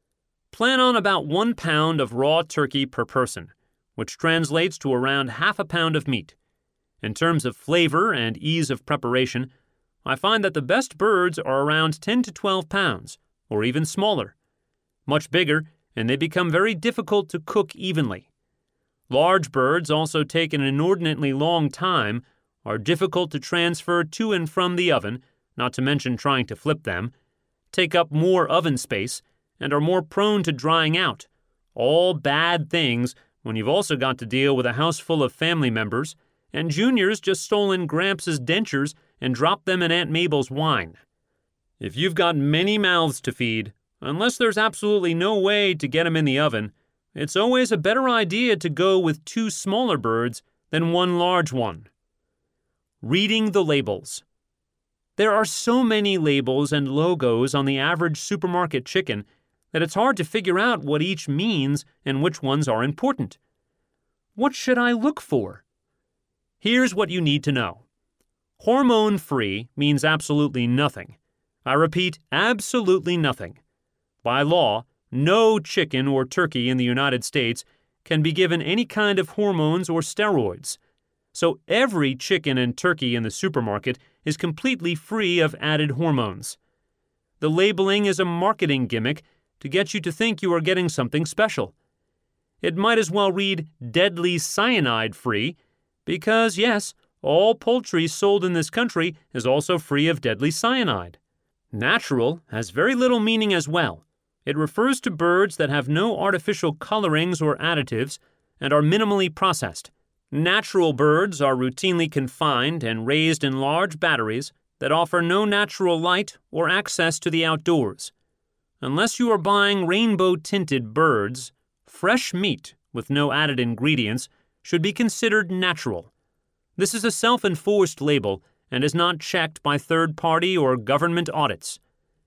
Plan on about 1 pound of raw turkey per person, which translates to around half a pound of meat. In terms of flavor and ease of preparation, I find that the best birds are around 10 to 12 pounds, or even smaller. Much bigger, and they become very difficult to cook evenly. Large birds also take an inordinately long time, are difficult to transfer to and from the oven, not to mention trying to flip them, take up more oven space, and are more prone to drying out. All bad things when you've also got to deal with a house full of family members, and Junior's just stolen Gramps' dentures and dropped them in Aunt Mabel's wine. If you've got many mouths to feed, unless there's absolutely no way to get them in the oven, it's always a better idea to go with 2 smaller birds than 1 large one. Reading the labels. There are so many labels and logos on the average supermarket chicken that it's hard to figure out what each means and which ones are important. What should I look for? Here's what you need to know. Hormone-free means absolutely nothing. I repeat, absolutely nothing. By law, no chicken or turkey in the United States can be given any kind of hormones or steroids. So every chicken and turkey in the supermarket is completely free of added hormones. The labeling is a marketing gimmick to get you to think you are getting something special. It might as well read deadly cyanide-free because, yes, all poultry sold in this country is also free of deadly cyanide. Natural has very little meaning as well. It refers to birds that have no artificial colorings or additives and are minimally processed. Natural birds are routinely confined and raised in large batteries that offer no natural light or access to the outdoors. Unless you are buying rainbow-tinted birds, fresh meat with no added ingredients should be considered natural. This is a self-enforced label and is not checked by third-party or government audits.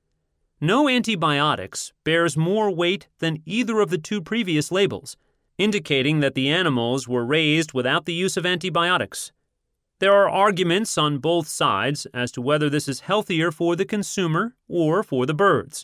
No antibiotics bears more weight than either of the 2 previous labels, indicating that the animals were raised without the use of antibiotics. There are arguments on both sides as to whether this is healthier for the consumer or for the birds.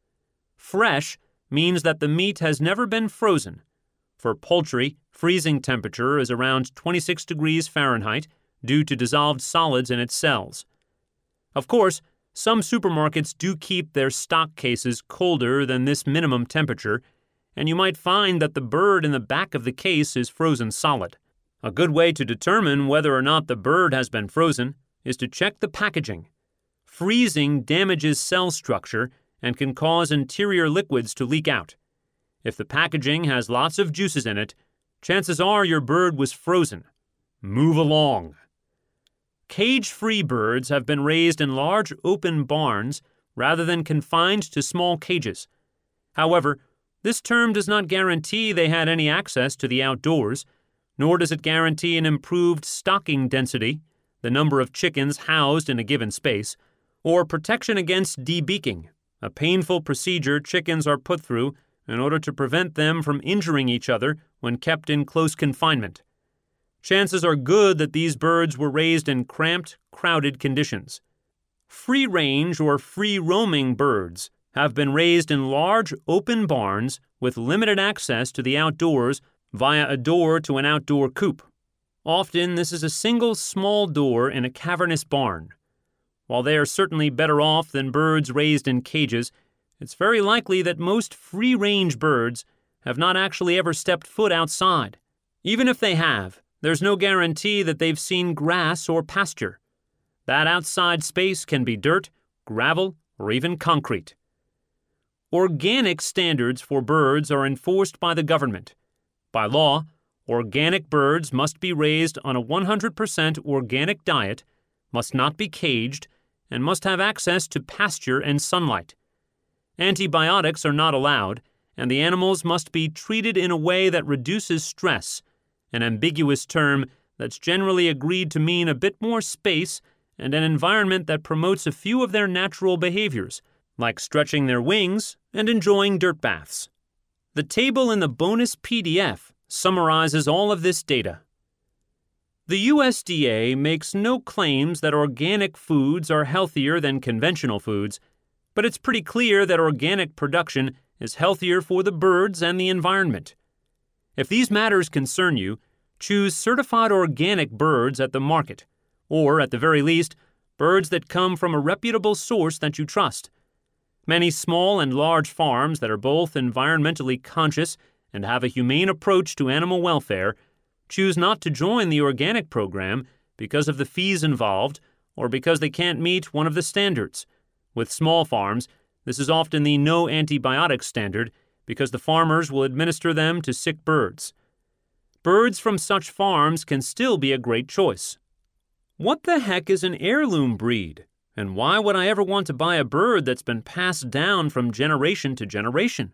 Fresh means that the meat has never been frozen. For poultry, freezing temperature is around 26 degrees Fahrenheit due to dissolved solids in its cells. Of course, some supermarkets do keep their stock cases colder than this minimum temperature, and you might find that the bird in the back of the case is frozen solid. A good way to determine whether or not the bird has been frozen is to check the packaging. Freezing damages cell structure and can cause interior liquids to leak out. If the packaging has lots of juices in it, chances are your bird was frozen. Move along. Cage-free birds have been raised in large open barns rather than confined to small cages. However, this term does not guarantee they had any access to the outdoors, nor does it guarantee an improved stocking density, the number of chickens housed in a given space, or protection against debeaking, a painful procedure chickens are put through in order to prevent them from injuring each other when kept in close confinement. Chances are good that these birds were raised in cramped, crowded conditions. Free-range or free-roaming birds have been raised in large, open barns with limited access to the outdoors via a door to an outdoor coop. Often, this is a single small door in a cavernous barn. While they are certainly better off than birds raised in cages, it's very likely that most free-range birds have not actually ever stepped foot outside. Even if they have, there's no guarantee that they've seen grass or pasture. That outside space can be dirt, gravel, or even concrete. Organic standards for birds are enforced by the government. By law, organic birds must be raised on a 100% organic diet, must not be caged, and must have access to pasture and sunlight. Antibiotics are not allowed, and the animals must be treated in a way that reduces stress, an ambiguous term that's generally agreed to mean a bit more space and an environment that promotes a few of their natural behaviors, like stretching their wings and enjoying dirt baths. The table in the bonus PDF summarizes all of this data. The USDA makes no claims that organic foods are healthier than conventional foods, but it's pretty clear that organic production is healthier for the birds and the environment. If these matters concern you, choose certified organic birds at the market, or at the very least, birds that come from a reputable source that you trust. Many small and large farms that are both environmentally conscious and have a humane approach to animal welfare choose not to join the organic program because of the fees involved or because they can't meet one of the standards. With small farms, this is often the no antibiotics standard because the farmers will administer them to sick birds. Birds from such farms can still be a great choice. What the heck is an heirloom breed? And why would I ever want to buy a bird that's been passed down from generation to generation?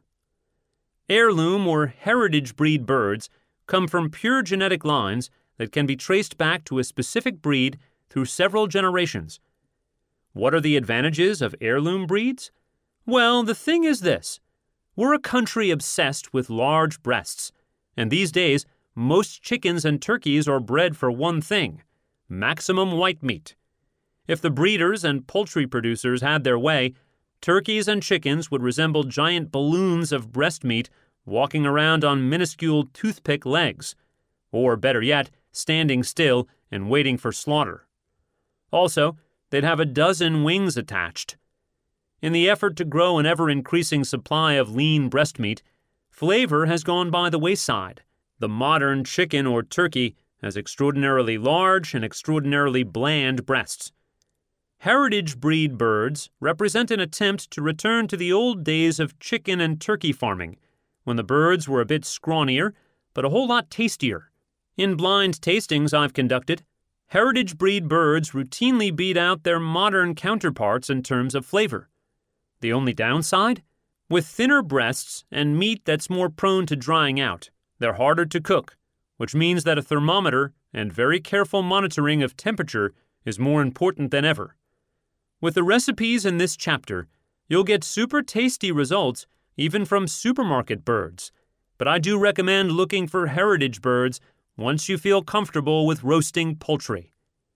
Heirloom or heritage breed birds come from pure genetic lines that can be traced back to a specific breed through several generations. What are the advantages of heirloom breeds? Well, the thing is this. We're a country obsessed with large breasts, and these days, most chickens and turkeys are bred for one thing: maximum white meat. If the breeders and poultry producers had their way, turkeys and chickens would resemble giant balloons of breast meat walking around on minuscule toothpick legs, or better yet, standing still and waiting for slaughter. Also, they'd have a dozen wings attached. In the effort to grow an ever-increasing supply of lean breast meat, flavor has gone by the wayside. The modern chicken or turkey has extraordinarily large and extraordinarily bland breasts. Heritage breed birds represent an attempt to return to the old days of chicken and turkey farming, when the birds were a bit scrawnier, but a whole lot tastier. In blind tastings I've conducted, heritage breed birds routinely beat out their modern counterparts in terms of flavor. The only downside? With thinner breasts and meat that's more prone to drying out, they're harder to cook, which means that a thermometer and very careful monitoring of temperature is more important than ever. With the recipes in this chapter, you'll get super tasty results even from supermarket birds, but I do recommend looking for heritage birds once you feel comfortable with roasting poultry.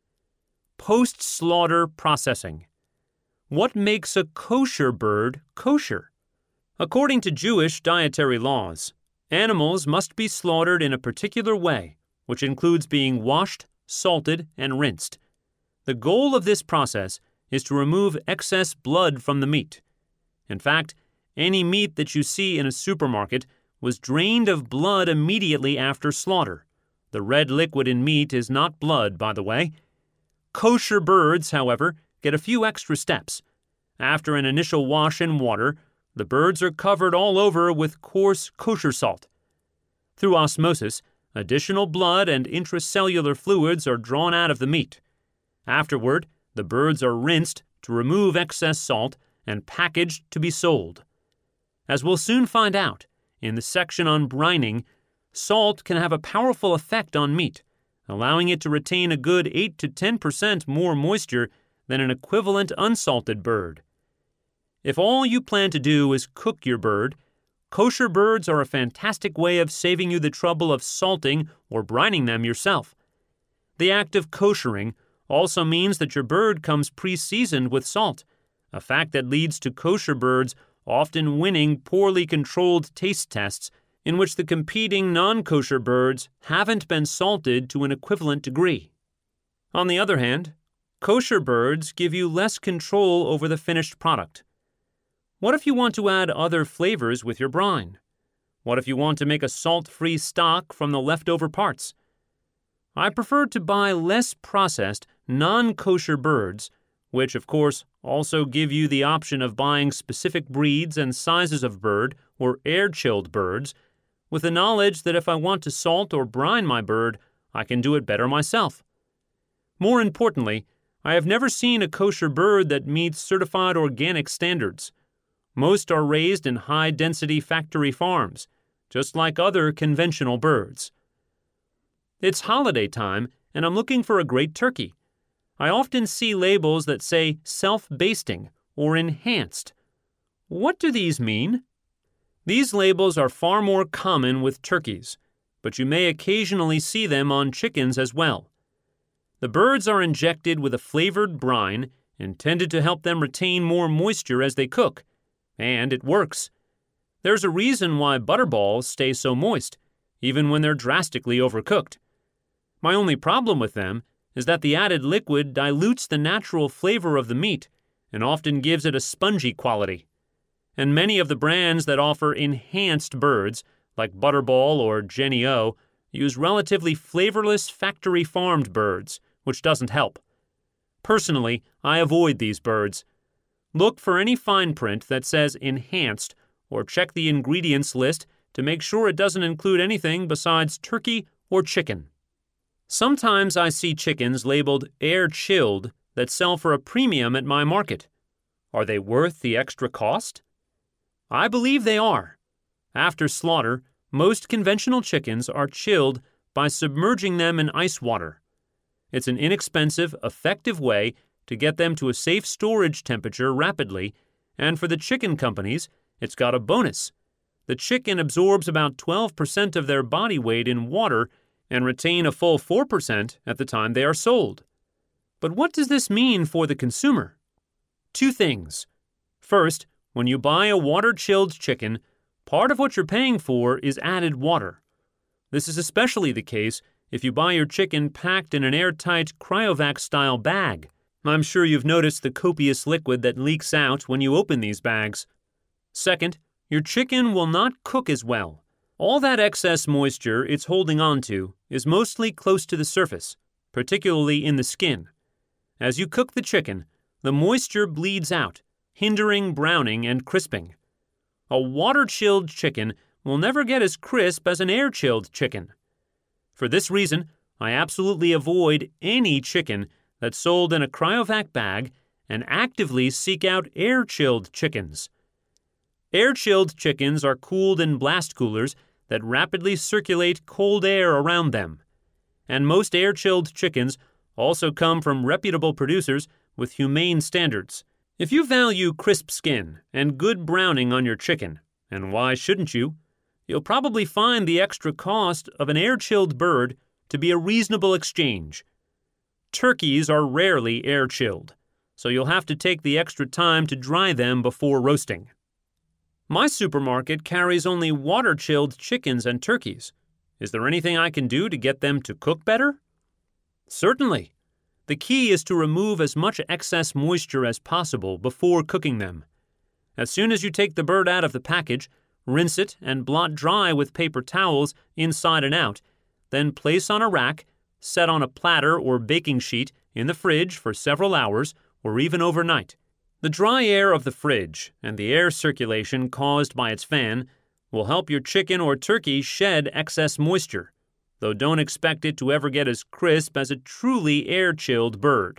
Post-slaughter processing. What makes a kosher bird kosher? According to Jewish dietary laws, animals must be slaughtered in a particular way, which includes being washed, salted, and rinsed. The goal of this process is to remove excess blood from the meat. In fact, any meat that you see in a supermarket was drained of blood immediately after slaughter. The red liquid in meat is not blood, by the way. Kosher birds, however, get a few extra steps. After an initial wash in water, the birds are covered all over with coarse kosher salt. Through osmosis, additional blood and intracellular fluids are drawn out of the meat. Afterward, the birds are rinsed to remove excess salt and packaged to be sold. As we'll soon find out, in the section on brining, salt can have a powerful effect on meat, allowing it to retain a good 8 to 10% more moisture than an equivalent unsalted bird. If all you plan to do is cook your bird, kosher birds are a fantastic way of saving you the trouble of salting or brining them yourself. The act of koshering also means that your bird comes pre-seasoned with salt, a fact that leads to kosher birds often winning poorly controlled taste tests in which the competing non-kosher birds haven't been salted to an equivalent degree. On the other hand, kosher birds give you less control over the finished product. What if you want to add other flavors with your brine? What if you want to make a salt-free stock from the leftover parts? I prefer to buy less processed, non-kosher birds, which of course also give you the option of buying specific breeds and sizes of bird or air-chilled birds, with the knowledge that if I want to salt or brine my bird, I can do it better myself. More importantly, I have never seen a kosher bird that meets certified organic standards. Most are raised in high-density factory farms, just like other conventional birds. It's holiday time, and I'm looking for a great turkey. I often see labels that say self-basting or enhanced. What do these mean? These labels are far more common with turkeys, but you may occasionally see them on chickens as well. The birds are injected with a flavored brine intended to help them retain more moisture as they cook, and it works. There's a reason why butterballs stay so moist, even when they're drastically overcooked. My only problem with them is that the added liquid dilutes the natural flavor of the meat and often gives it a spongy quality. And many of the brands that offer enhanced birds, like Butterball or Jennie-O, use relatively flavorless factory-farmed birds, which doesn't help. Personally, I avoid these birds. Look for any fine print that says enhanced, or check the ingredients list to make sure it doesn't include anything besides turkey or chicken. Sometimes I see chickens labeled air-chilled that sell for a premium at my market. Are they worth the extra cost? I believe they are. After slaughter, most conventional chickens are chilled by submerging them in ice water. It's an inexpensive, effective way to get them to a safe storage temperature rapidly, and for the chicken companies, it's got a bonus. The chicken absorbs about 12% of their body weight in water and retain a full 4% at the time they are sold. But what does this mean for the consumer? Two things. First, when you buy a water-chilled chicken, part of what you're paying for is added water. This is especially the case if you buy your chicken packed in an airtight cryovac-style bag. I'm sure you've noticed the copious liquid that leaks out when you open these bags. Second, your chicken will not cook as well. All that excess moisture it's holding onto is mostly close to the surface, particularly in the skin. As you cook the chicken, the moisture bleeds out, hindering browning and crisping. A water-chilled chicken will never get as crisp as an air-chilled chicken. For this reason, I absolutely avoid any chicken that's sold in a cryovac bag and actively seek out air-chilled chickens. Air-chilled chickens are cooled in blast coolers that rapidly circulate cold air around them. And most air-chilled chickens also come from reputable producers with humane standards. If you value crisp skin and good browning on your chicken, and why shouldn't you, you'll probably find the extra cost of an air-chilled bird to be a reasonable exchange. Turkeys are rarely air-chilled, so you'll have to take the extra time to dry them before roasting. My supermarket carries only water-chilled chickens and turkeys. Is there anything I can do to get them to cook better? Certainly. The key is to remove as much excess moisture as possible before cooking them. As soon as you take the bird out of the package, rinse it and blot dry with paper towels inside and out, then place on a rack, set on a platter or baking sheet in the fridge for several hours or even overnight. The dry air of the fridge and the air circulation caused by its fan will help your chicken or turkey shed excess moisture, though don't expect it to ever get as crisp as a truly air-chilled bird.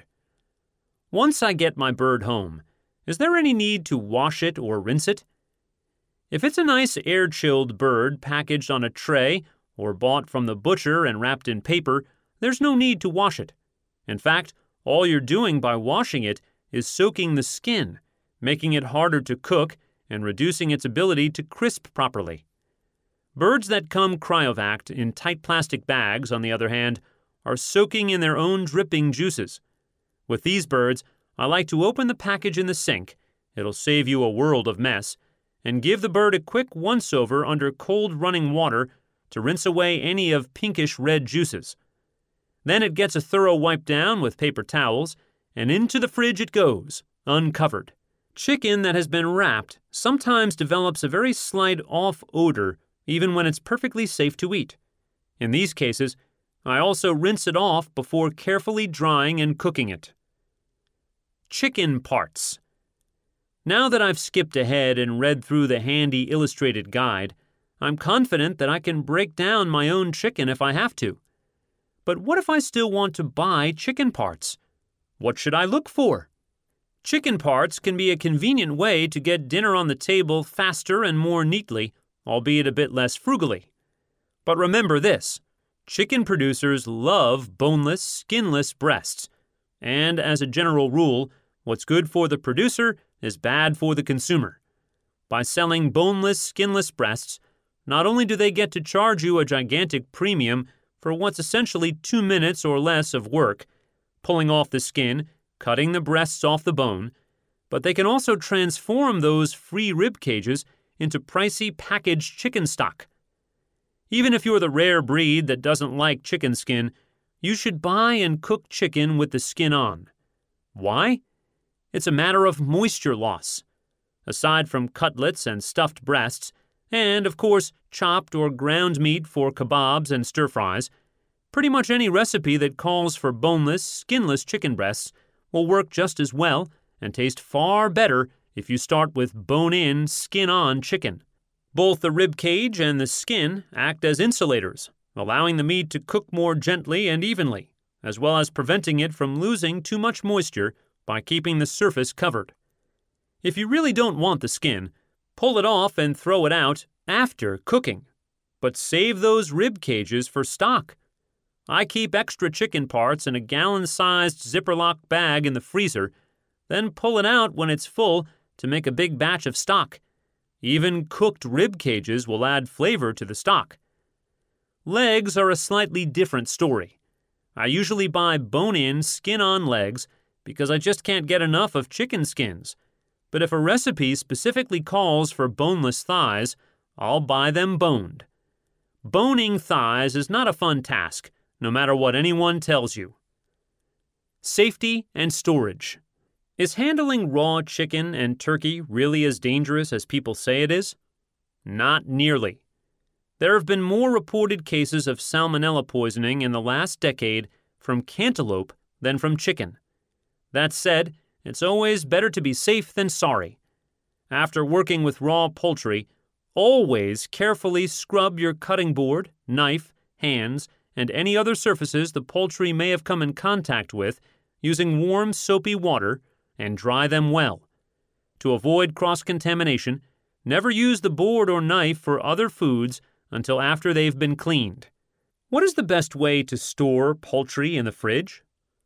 Once I get my bird home, is there any need to wash it or rinse it? If it's a nice air-chilled bird packaged on a tray or bought from the butcher and wrapped in paper, there's no need to wash it. In fact, all you're doing by washing it is soaking the skin, making it harder to cook and reducing its ability to crisp properly. Birds that come cryovac in tight plastic bags, on the other hand, are soaking in their own dripping juices. With these birds, I like to open the package in the sink, it'll save you a world of mess, and give the bird a quick once-over under cold running water to rinse away any of pinkish red juices. Then it gets a thorough wipe down with paper towels, and into the fridge it goes, uncovered. Chicken that has been wrapped sometimes develops a very slight off odor even when it's perfectly safe to eat. In these cases, I also rinse it off before carefully drying and cooking it. Chicken parts. Now that I've skipped ahead and read through the handy illustrated guide, I'm confident that I can break down my own chicken if I have to. But what if I still want to buy chicken parts? What should I look for? Chicken parts can be a convenient way to get dinner on the table faster and more neatly, albeit a bit less frugally. But remember this, chicken producers love boneless, skinless breasts, and as a general rule, what's good for the producer is bad for the consumer. By selling boneless, skinless breasts, not only do they get to charge you a gigantic premium for what's essentially 2 minutes or less of work, pulling off the skin, cutting the breasts off the bone, but they can also transform those free rib cages into pricey packaged chicken stock. Even if you're the rare breed that doesn't like chicken skin, you should buy and cook chicken with the skin on. Why? It's a matter of moisture loss. Aside from cutlets and stuffed breasts, and, of course, chopped or ground meat for kebabs and stir-fries, pretty much any recipe that calls for boneless, skinless chicken breasts will work just as well and taste far better if you start with bone-in, skin-on chicken. Both the rib cage and the skin act as insulators, allowing the meat to cook more gently and evenly, as well as preventing it from losing too much moisture by keeping the surface covered. If you really don't want the skin, pull it off and throw it out after cooking. But save those rib cages for stock. I keep extra chicken parts in a gallon-sized Ziploc bag in the freezer, then pull it out when it's full to make a big batch of stock. Even cooked rib cages will add flavor to the stock. Legs are a slightly different story. I usually buy bone-in, skin-on legs because I just can't get enough of chicken skins. But if a recipe specifically calls for boneless thighs, I'll buy them boned. Boning thighs is not a fun task, no matter what anyone tells you. Safety and storage. Is handling raw chicken and turkey really as dangerous as people say it is? Not nearly. There have been more reported cases of salmonella poisoning in the last decade from cantaloupe than from chicken. That said, it's always better to be safe than sorry. After working with raw poultry, always carefully scrub your cutting board, knife, hands, and any other surfaces the poultry may have come in contact with using warm, soapy water, and dry them well. To avoid cross-contamination, never use the board or knife for other foods until after they've been cleaned. What is the best way to store poultry in the fridge?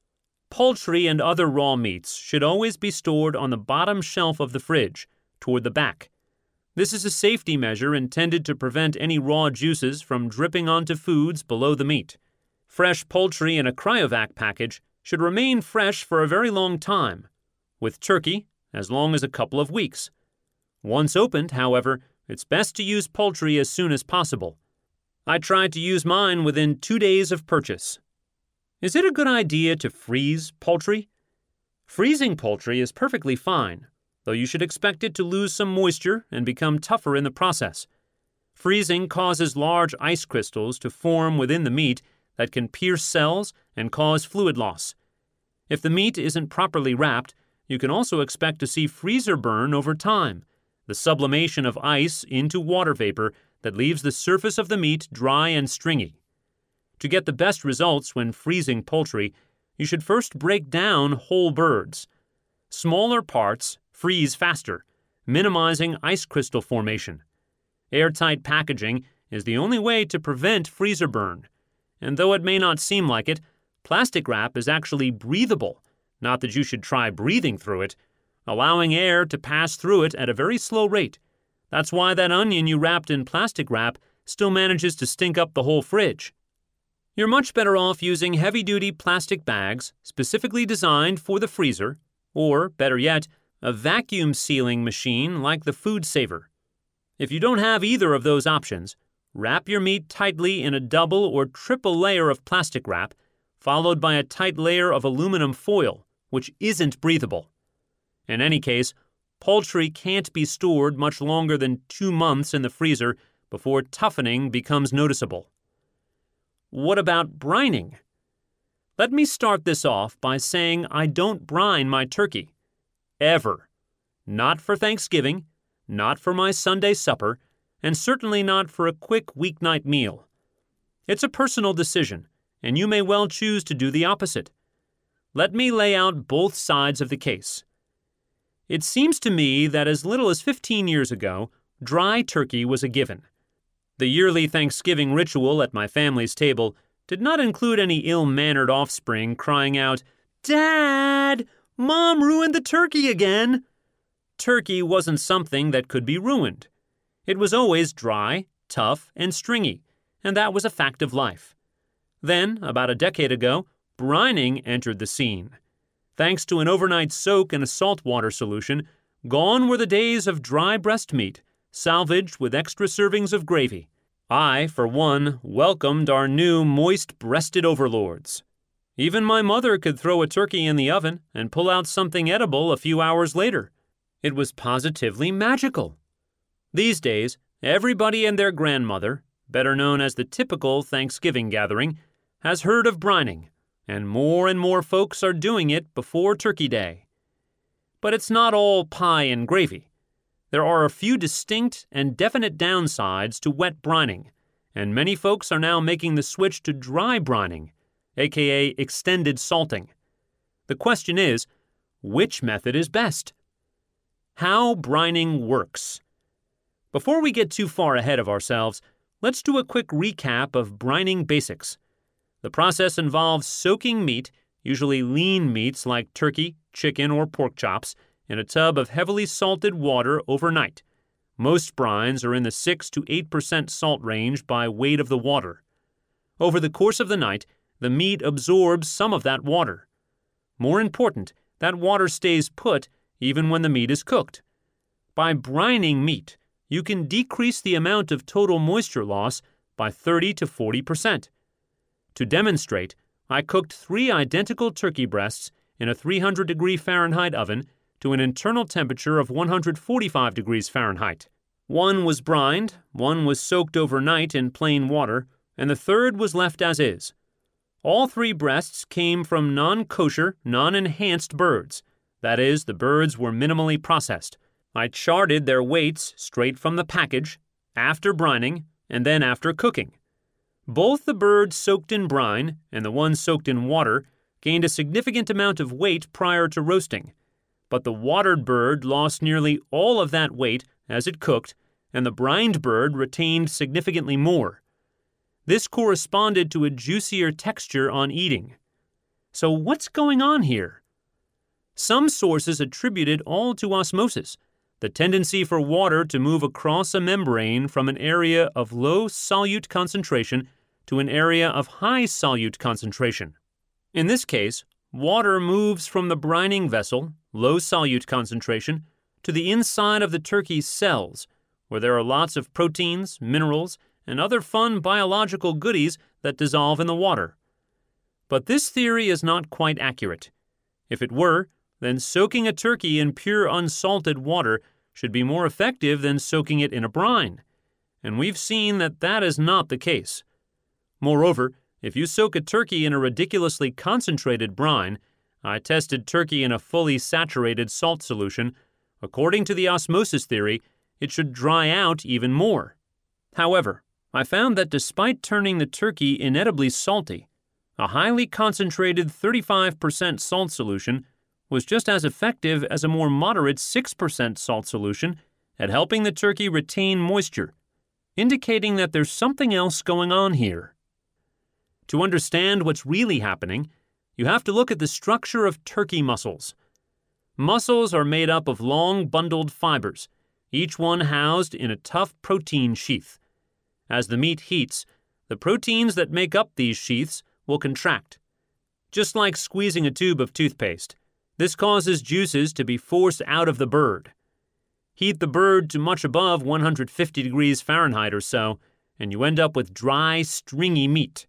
Poultry and other raw meats should always be stored on the bottom shelf of the fridge, toward the back. This is a safety measure intended to prevent any raw juices from dripping onto foods below the meat. Fresh poultry in a cryovac package should remain fresh for a very long time. With turkey, as long as a couple of weeks. Once opened, however, it's best to use poultry as soon as possible. I tried to use mine within 2 days of purchase. Is it a good idea to freeze poultry? Freezing poultry is perfectly fine, though you should expect it to lose some moisture and become tougher in the process. Freezing causes large ice crystals to form within the meat that can pierce cells and cause fluid loss. If the meat isn't properly wrapped, you can also expect to see freezer burn over time, the sublimation of ice into water vapor that leaves the surface of the meat dry and stringy. To get the best results when freezing poultry, you should first break down whole birds. Smaller parts freeze faster, minimizing ice crystal formation. Airtight packaging is the only way to prevent freezer burn, and though it may not seem like it, plastic wrap is actually breathable. Not that you should try breathing through it. allowing air to pass through it at a very slow rate. That's why that onion you wrapped in plastic wrap still manages to stink up the whole fridge. You're much better off using heavy-duty plastic bags specifically designed for the freezer, or, better yet, a vacuum sealing machine like the Food Saver. If you don't have either of those options, wrap your meat tightly in a double or triple layer of plastic wrap, followed by a tight layer of aluminum foil, which isn't breathable. In any case, poultry can't be stored much longer than 2 months in the freezer before toughening becomes noticeable. What about brining? Let me start this off by saying I don't brine my turkey. Ever. Not for Thanksgiving, not for my Sunday supper, and certainly not for a quick weeknight meal. It's a personal decision, and you may well choose to do the opposite. Let me lay out both sides of the case. It seems to me that as little as 15 years ago, dry turkey was a given. The yearly Thanksgiving ritual at my family's table did not include any ill-mannered offspring crying out, "Dad, Mom ruined the turkey again!" Turkey wasn't something that could be ruined. It was always dry, tough, and stringy, and that was a fact of life. Then, about a decade ago, brining entered the scene. Thanks to an overnight soak in a saltwater solution, gone were the days of dry breast meat, salvaged with extra servings of gravy. I, for one, welcomed our new moist-breasted overlords. Even my mother could throw a turkey in the oven and pull out something edible a few hours later. It was positively magical. These days, everybody and their grandmother, better known as the typical Thanksgiving gathering, has heard of brining, and more folks are doing it before Turkey Day. But it's not all pie and gravy. There are a few distinct and definite downsides to wet brining, and many folks are now making the switch to dry brining, aka extended salting. The question is, which method is best? How brining works. Before we get too far ahead of ourselves, let's do a quick recap of brining basics. The process involves soaking meat, usually lean meats like turkey, chicken, or pork chops, in a tub of heavily salted water overnight. Most brines are in the 6 to 8% salt range by weight of the water. Over the course of the night, the meat absorbs some of that water. More important, that water stays put even when the meat is cooked. By brining meat, you can decrease the amount of total moisture loss by 30 to 40%. To demonstrate, I cooked 3 identical turkey breasts in a 300-degree Fahrenheit oven to an internal temperature of 145 degrees Fahrenheit. One was brined, one was soaked overnight in plain water, and the third was left as is. All 3 breasts came from non-kosher, non-enhanced birds. That is, the birds were minimally processed. I charted their weights straight from the package, after brining, and then after cooking. Both the birds soaked in brine and the one soaked in water gained a significant amount of weight prior to roasting, but the watered bird lost nearly all of that weight as it cooked, and the brined bird retained significantly more. This corresponded to a juicier texture on eating. So what's going on here? Some sources attribute it all to osmosis, the tendency for water to move across a membrane from an area of low solute concentration to an area of high solute concentration. In this case, water moves from the brining vessel, low solute concentration, to the inside of the turkey's cells, where there are lots of proteins, minerals, and other fun biological goodies that dissolve in the water. But this theory is not quite accurate. If it were, then soaking a turkey in pure unsalted water should be more effective than soaking it in a brine, and we've seen that that is not the case. Moreover, if you soak a turkey in a ridiculously concentrated brine, I tested turkey in a fully saturated salt solution, according to the osmosis theory, it should dry out even more. However, I found that despite turning the turkey inedibly salty, a highly concentrated 35% salt solution was just as effective as a more moderate 6% salt solution at helping the turkey retain moisture, indicating that there's something else going on here. To understand what's really happening, you have to look at the structure of turkey muscles. Muscles are made up of long bundled fibers, each one housed in a tough protein sheath. As the meat heats, the proteins that make up these sheaths will contract. Just like squeezing a tube of toothpaste, this causes juices to be forced out of the bird. Heat the bird to much above 150 degrees Fahrenheit or so, and you end up with dry, stringy meat.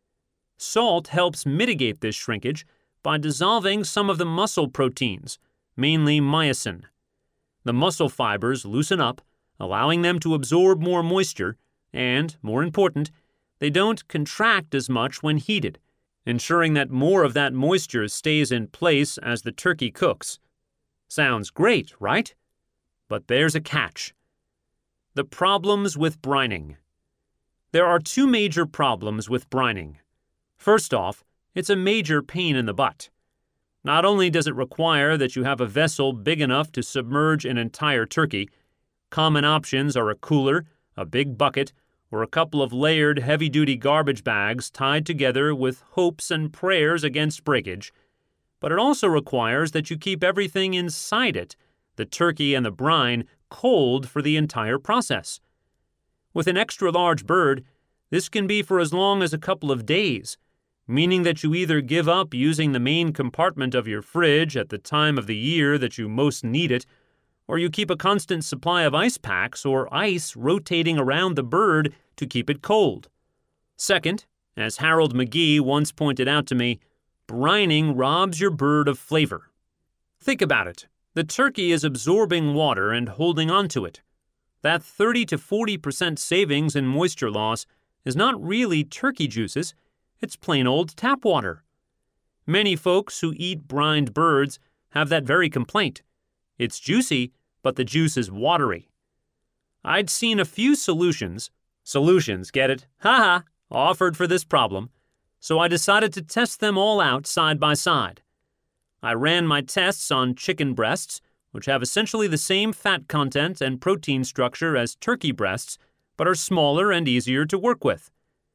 Salt helps mitigate this shrinkage by dissolving some of the muscle proteins, mainly myosin. The muscle fibers loosen up, allowing them to absorb more moisture, and, more important, they don't contract as much when heated, ensuring that more of that moisture stays in place as the turkey cooks. Sounds great, right? But there's a catch. The problems with brining. There are two major problems with brining. First off, it's a major pain in the butt. Not only does it require that you have a vessel big enough to submerge an entire turkey, common options are a cooler, a big bucket, or a couple of layered heavy-duty garbage bags tied together with hopes and prayers against breakage, but it also requires that you keep everything inside it, the turkey and the brine, cold for the entire process. With an extra-large bird, this can be for as long as a couple of days, meaning that you either give up using the main compartment of your fridge at the time of the year that you most need it, or you keep a constant supply of ice packs or ice rotating around the bird to keep it cold. Second, as Harold McGee once pointed out to me, brining robs your bird of flavor. Think about it. The turkey is absorbing water and holding onto it. That 30 to 40% savings in moisture loss is not really turkey juices, it's plain old tap water. Many folks who eat brined birds have that very complaint. It's juicy, but the juice is watery. I'd seen a few solutions, get it? Ha-ha, offered for this problem, so I decided to test them all out side by side. I ran my tests on chicken breasts, which have essentially the same fat content and protein structure as turkey breasts, but are smaller and easier to work with.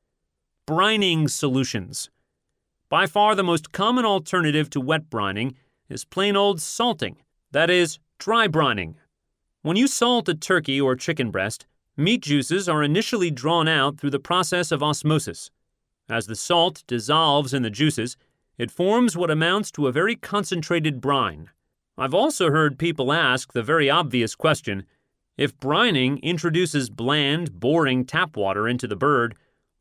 Brining solutions. By far the most common alternative to wet brining is plain old salting, that is, dry brining. When you salt a turkey or chicken breast, meat juices are initially drawn out through the process of osmosis. As the salt dissolves in the juices, it forms what amounts to a very concentrated brine. I've also heard people ask the very obvious question, if brining introduces bland, boring tap water into the bird,